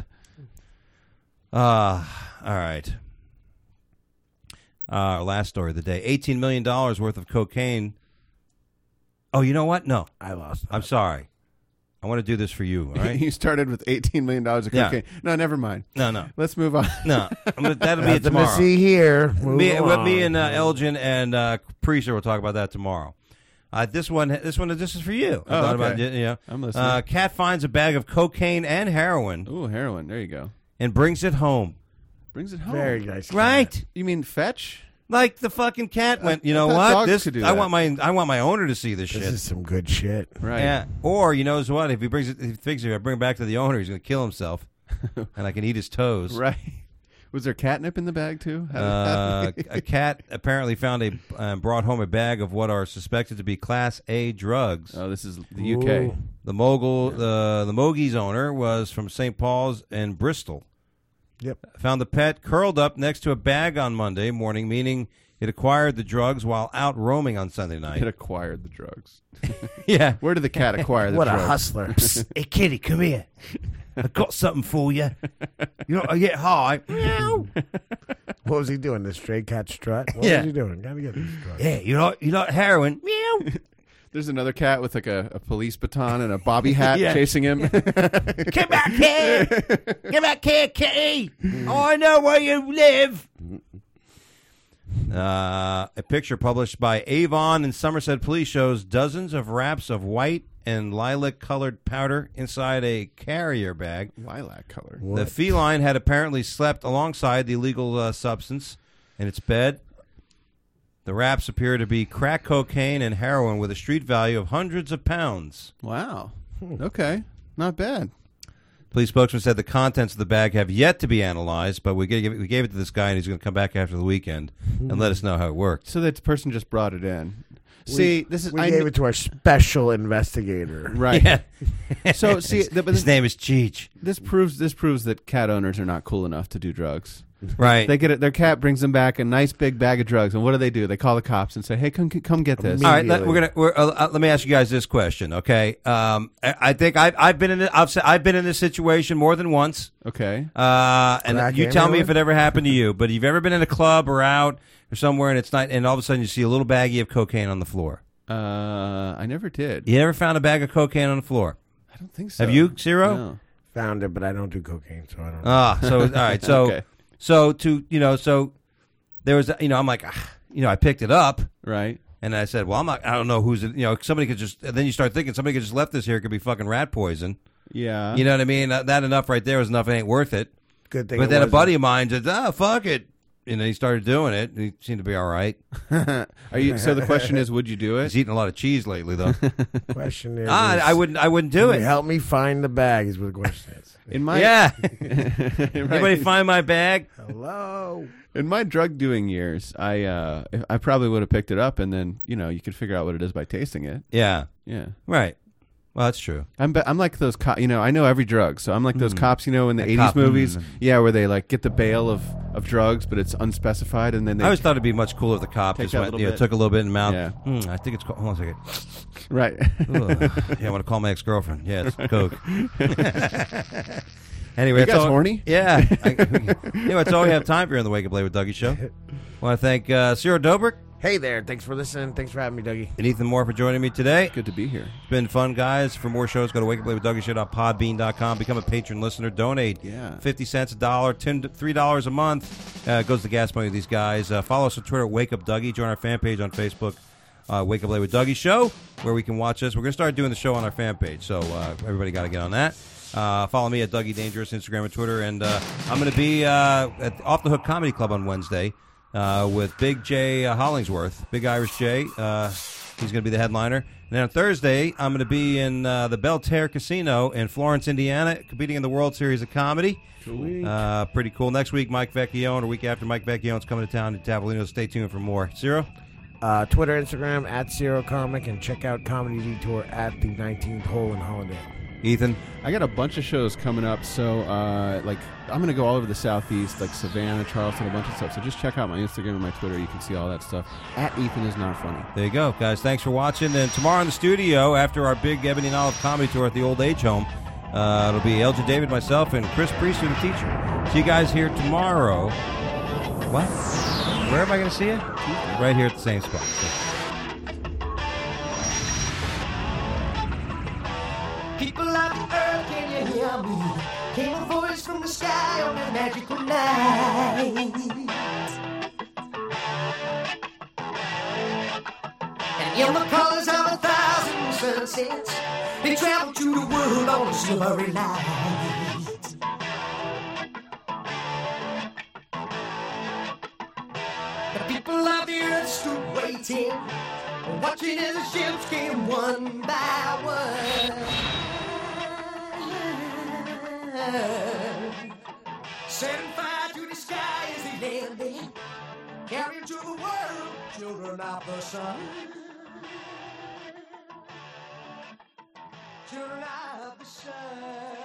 Ah, all right. Uh, last story of the day: eighteen million dollars worth of cocaine. Oh, you know what? No, I lost. I'm sorry. I want to do this for you. All right? You started with eighteen million dollars of Yeah. cocaine. No, never mind. No, no, Let's move on. no. I'm gonna, that'll be it Nothing to tomorrow. see here. Move Me, with along. me and uh, Elgin and uh, Preacher will talk about that tomorrow. Uh, this one, this one, this is for you. I Oh, thought about okay. it, you know. I'm listening. Uh, Cat finds a bag of cocaine and heroin Ooh, heroin. There you go. and brings it home. Brings it home. Very nice. Right. You mean fetch? Like the fucking cat went. You know I thought what? dogs This could do I that. want my I want my owner to see this This shit. is some good shit. Right. Yeah. Or you know what? If he brings it, if he thinks if I bring it back to the owner, he's going to kill himself, and I can eat his toes. Right. Was there catnip in the bag too? How did- Uh, how did- a cat apparently found a uh, brought home a bag of what are suspected to be Class A drugs. oh, this is the U K. Ooh. The mogul, the the Mogies owner was from Saint Paul's and Bristol. Yep. Found the pet curled up next to a bag on Monday morning, meaning it acquired the drugs while out roaming on Sunday It night. acquired the drugs. Yeah. Where did the cat acquire the What drugs? a hustler. Hey, kitty, come here. I got something for you. You know, I get high. Meow. What was he doing? The stray cat strut? What Yeah. was he doing? Gotta get this strut. Yeah, you like you like heroin? Meow. There's another cat with like a, a police baton and a bobby hat Yeah. chasing him. Come back here. Come back here, kitty. I know where you live. Uh, a picture published by Avon and Somerset Police shows dozens of wraps of white and lilac-colored powder inside a carrier bag. Lilac color. The feline had apparently slept alongside the illegal uh, substance in its bed. The wraps appear to be crack cocaine and heroin with a street value of hundreds of pounds. Wow. Okay. Not bad. Police spokesman said the contents of the bag have yet to be analyzed, but we gave it, we gave it to this guy, and he's going to come back after the weekend and let us know how it worked. So that person just brought it in. See, this is We I gave kn- it to our special investigator. right. Yeah. So see, the, but His this, name is Cheech. this proves this proves that cat owners are not cool enough to do drugs. Right. They get it. Their cat brings them back a nice big bag of drugs, and what do they do? They call the cops and say, "Hey, come come get this." All right, let, we're gonna. We're, uh, uh, let me ask you guys this question, okay? Um, I, I think I've I've been in it, I've se- I've been in this situation more than once. Okay. Uh, and Crack you and tell me heroin? if it ever happened to you. But you've ever been in a club or out or somewhere, and it's night, and all of a sudden you see a little baggie of cocaine on the floor. Uh, I never did. You ever found a bag of cocaine on the floor? I don't think so. Have you, Zero? No. Found it, but I don't do cocaine, so I don't know. Ah, so all right, so Okay. so to you know, so there was you know, I'm like, ah, you know, I picked it up Right. and I said, well, I'm not, I don't know who's, you know, somebody could just. And then you start thinking somebody could just left this here. It could be fucking rat poison. Yeah. You know what I mean? That, that enough right there was enough. It ain't worth it. Good thing. But it then a wasn't. buddy of mine said, ah, fuck it. And then he started doing it. And he seemed to be all right. Are you? So the question is, would you do it? He's eating a lot of cheese lately, though. Question is, ah, I wouldn't. I wouldn't do can it. you help me find the bag? Is what the question is. In my Yeah. Right. Anybody find my bag? Hello. In my drug doing years, I uh, I probably would have picked it up, and then you know you could figure out what it is by tasting it. Yeah. Yeah. Right. Well, that's true. I'm be- I'm like those co- you know I know every drug, so I'm like those cops you know in the That eighties cop- movies, mm. yeah, where they like get the bail of, of drugs, but it's unspecified, and then they I always thought it'd be much cooler if the cop Take just that went, little you know, bit. took a little bit in the mouth. Yeah. Hmm, I think it's called. Hold on a second. right. Ugh. Yeah, I want to call my ex girlfriend. Yeah, it's Coke. Anyway, You that's guys all, horny? Yeah. I, anyway, that's all we have time for here on the Wake Up Late with Dougie show. Want to thank uh, Cyril Dobrik Hey there. Thanks for listening. Thanks for having me, Dougie. and Ethan Moore for joining me today. Good to be here. It's been fun, guys. For more shows, go to wake up late with dougie show dot podbean dot com. Become a patron listener. Donate Yeah. fifty cents, a dollar, ten, three dollars a month. Uh, goes to gas money to these guys. Uh, follow us on Twitter, Wake Up Dougie. Join our fan page on Facebook, uh, Wake Up Late with Dougie Show, where we can watch us. We're going to start doing the show on our fan page, so uh, everybody got to get on that. Uh, follow me at Dougie Dangerous, Instagram and Twitter. And uh, I'm going to be uh, at Off the Hook Comedy Club on Wednesday uh, with Big Jay uh, Hollingsworth, Big Irish Jay. Uh, he's going to be the headliner. And then on Thursday, I'm going to be in uh, the Belterre Casino in Florence, Indiana, competing in the World Series of Comedy. Uh, pretty cool. Next week, Mike Vecchione, or week after, Mike Vecchione's coming to town to Tavolino. Stay tuned for more. Zero? Uh, Twitter, Instagram, at Zero Comic, and check out Comedy Detour at the nineteenth hole in Hollandale. Ethan? I got a bunch of shows coming up, so uh, like I'm gonna go all over the southeast, like Savannah, Charleston, a bunch of stuff. So just check out my Instagram and my Twitter. You can see all that stuff. At Ethan is not funny. There you go, guys. Thanks for watching. And tomorrow in the studio, after our big Ebony and Olive comedy tour at the old age home, uh, it'll be Elgin David, myself, and Chris Priest, the teacher. See you guys here tomorrow. What? Where am I going to see you? Right here at the same spot. People of the earth, can you hear me? Came a voice from the sky on a magical night. And in the colors of a thousand sunsets, they traveled to the world on a silvery light. The people of the earth stood waiting, watching as the ships came one by one. Setting fire to the sky as they landed, carrying to the world children of the sun. Children of the sun.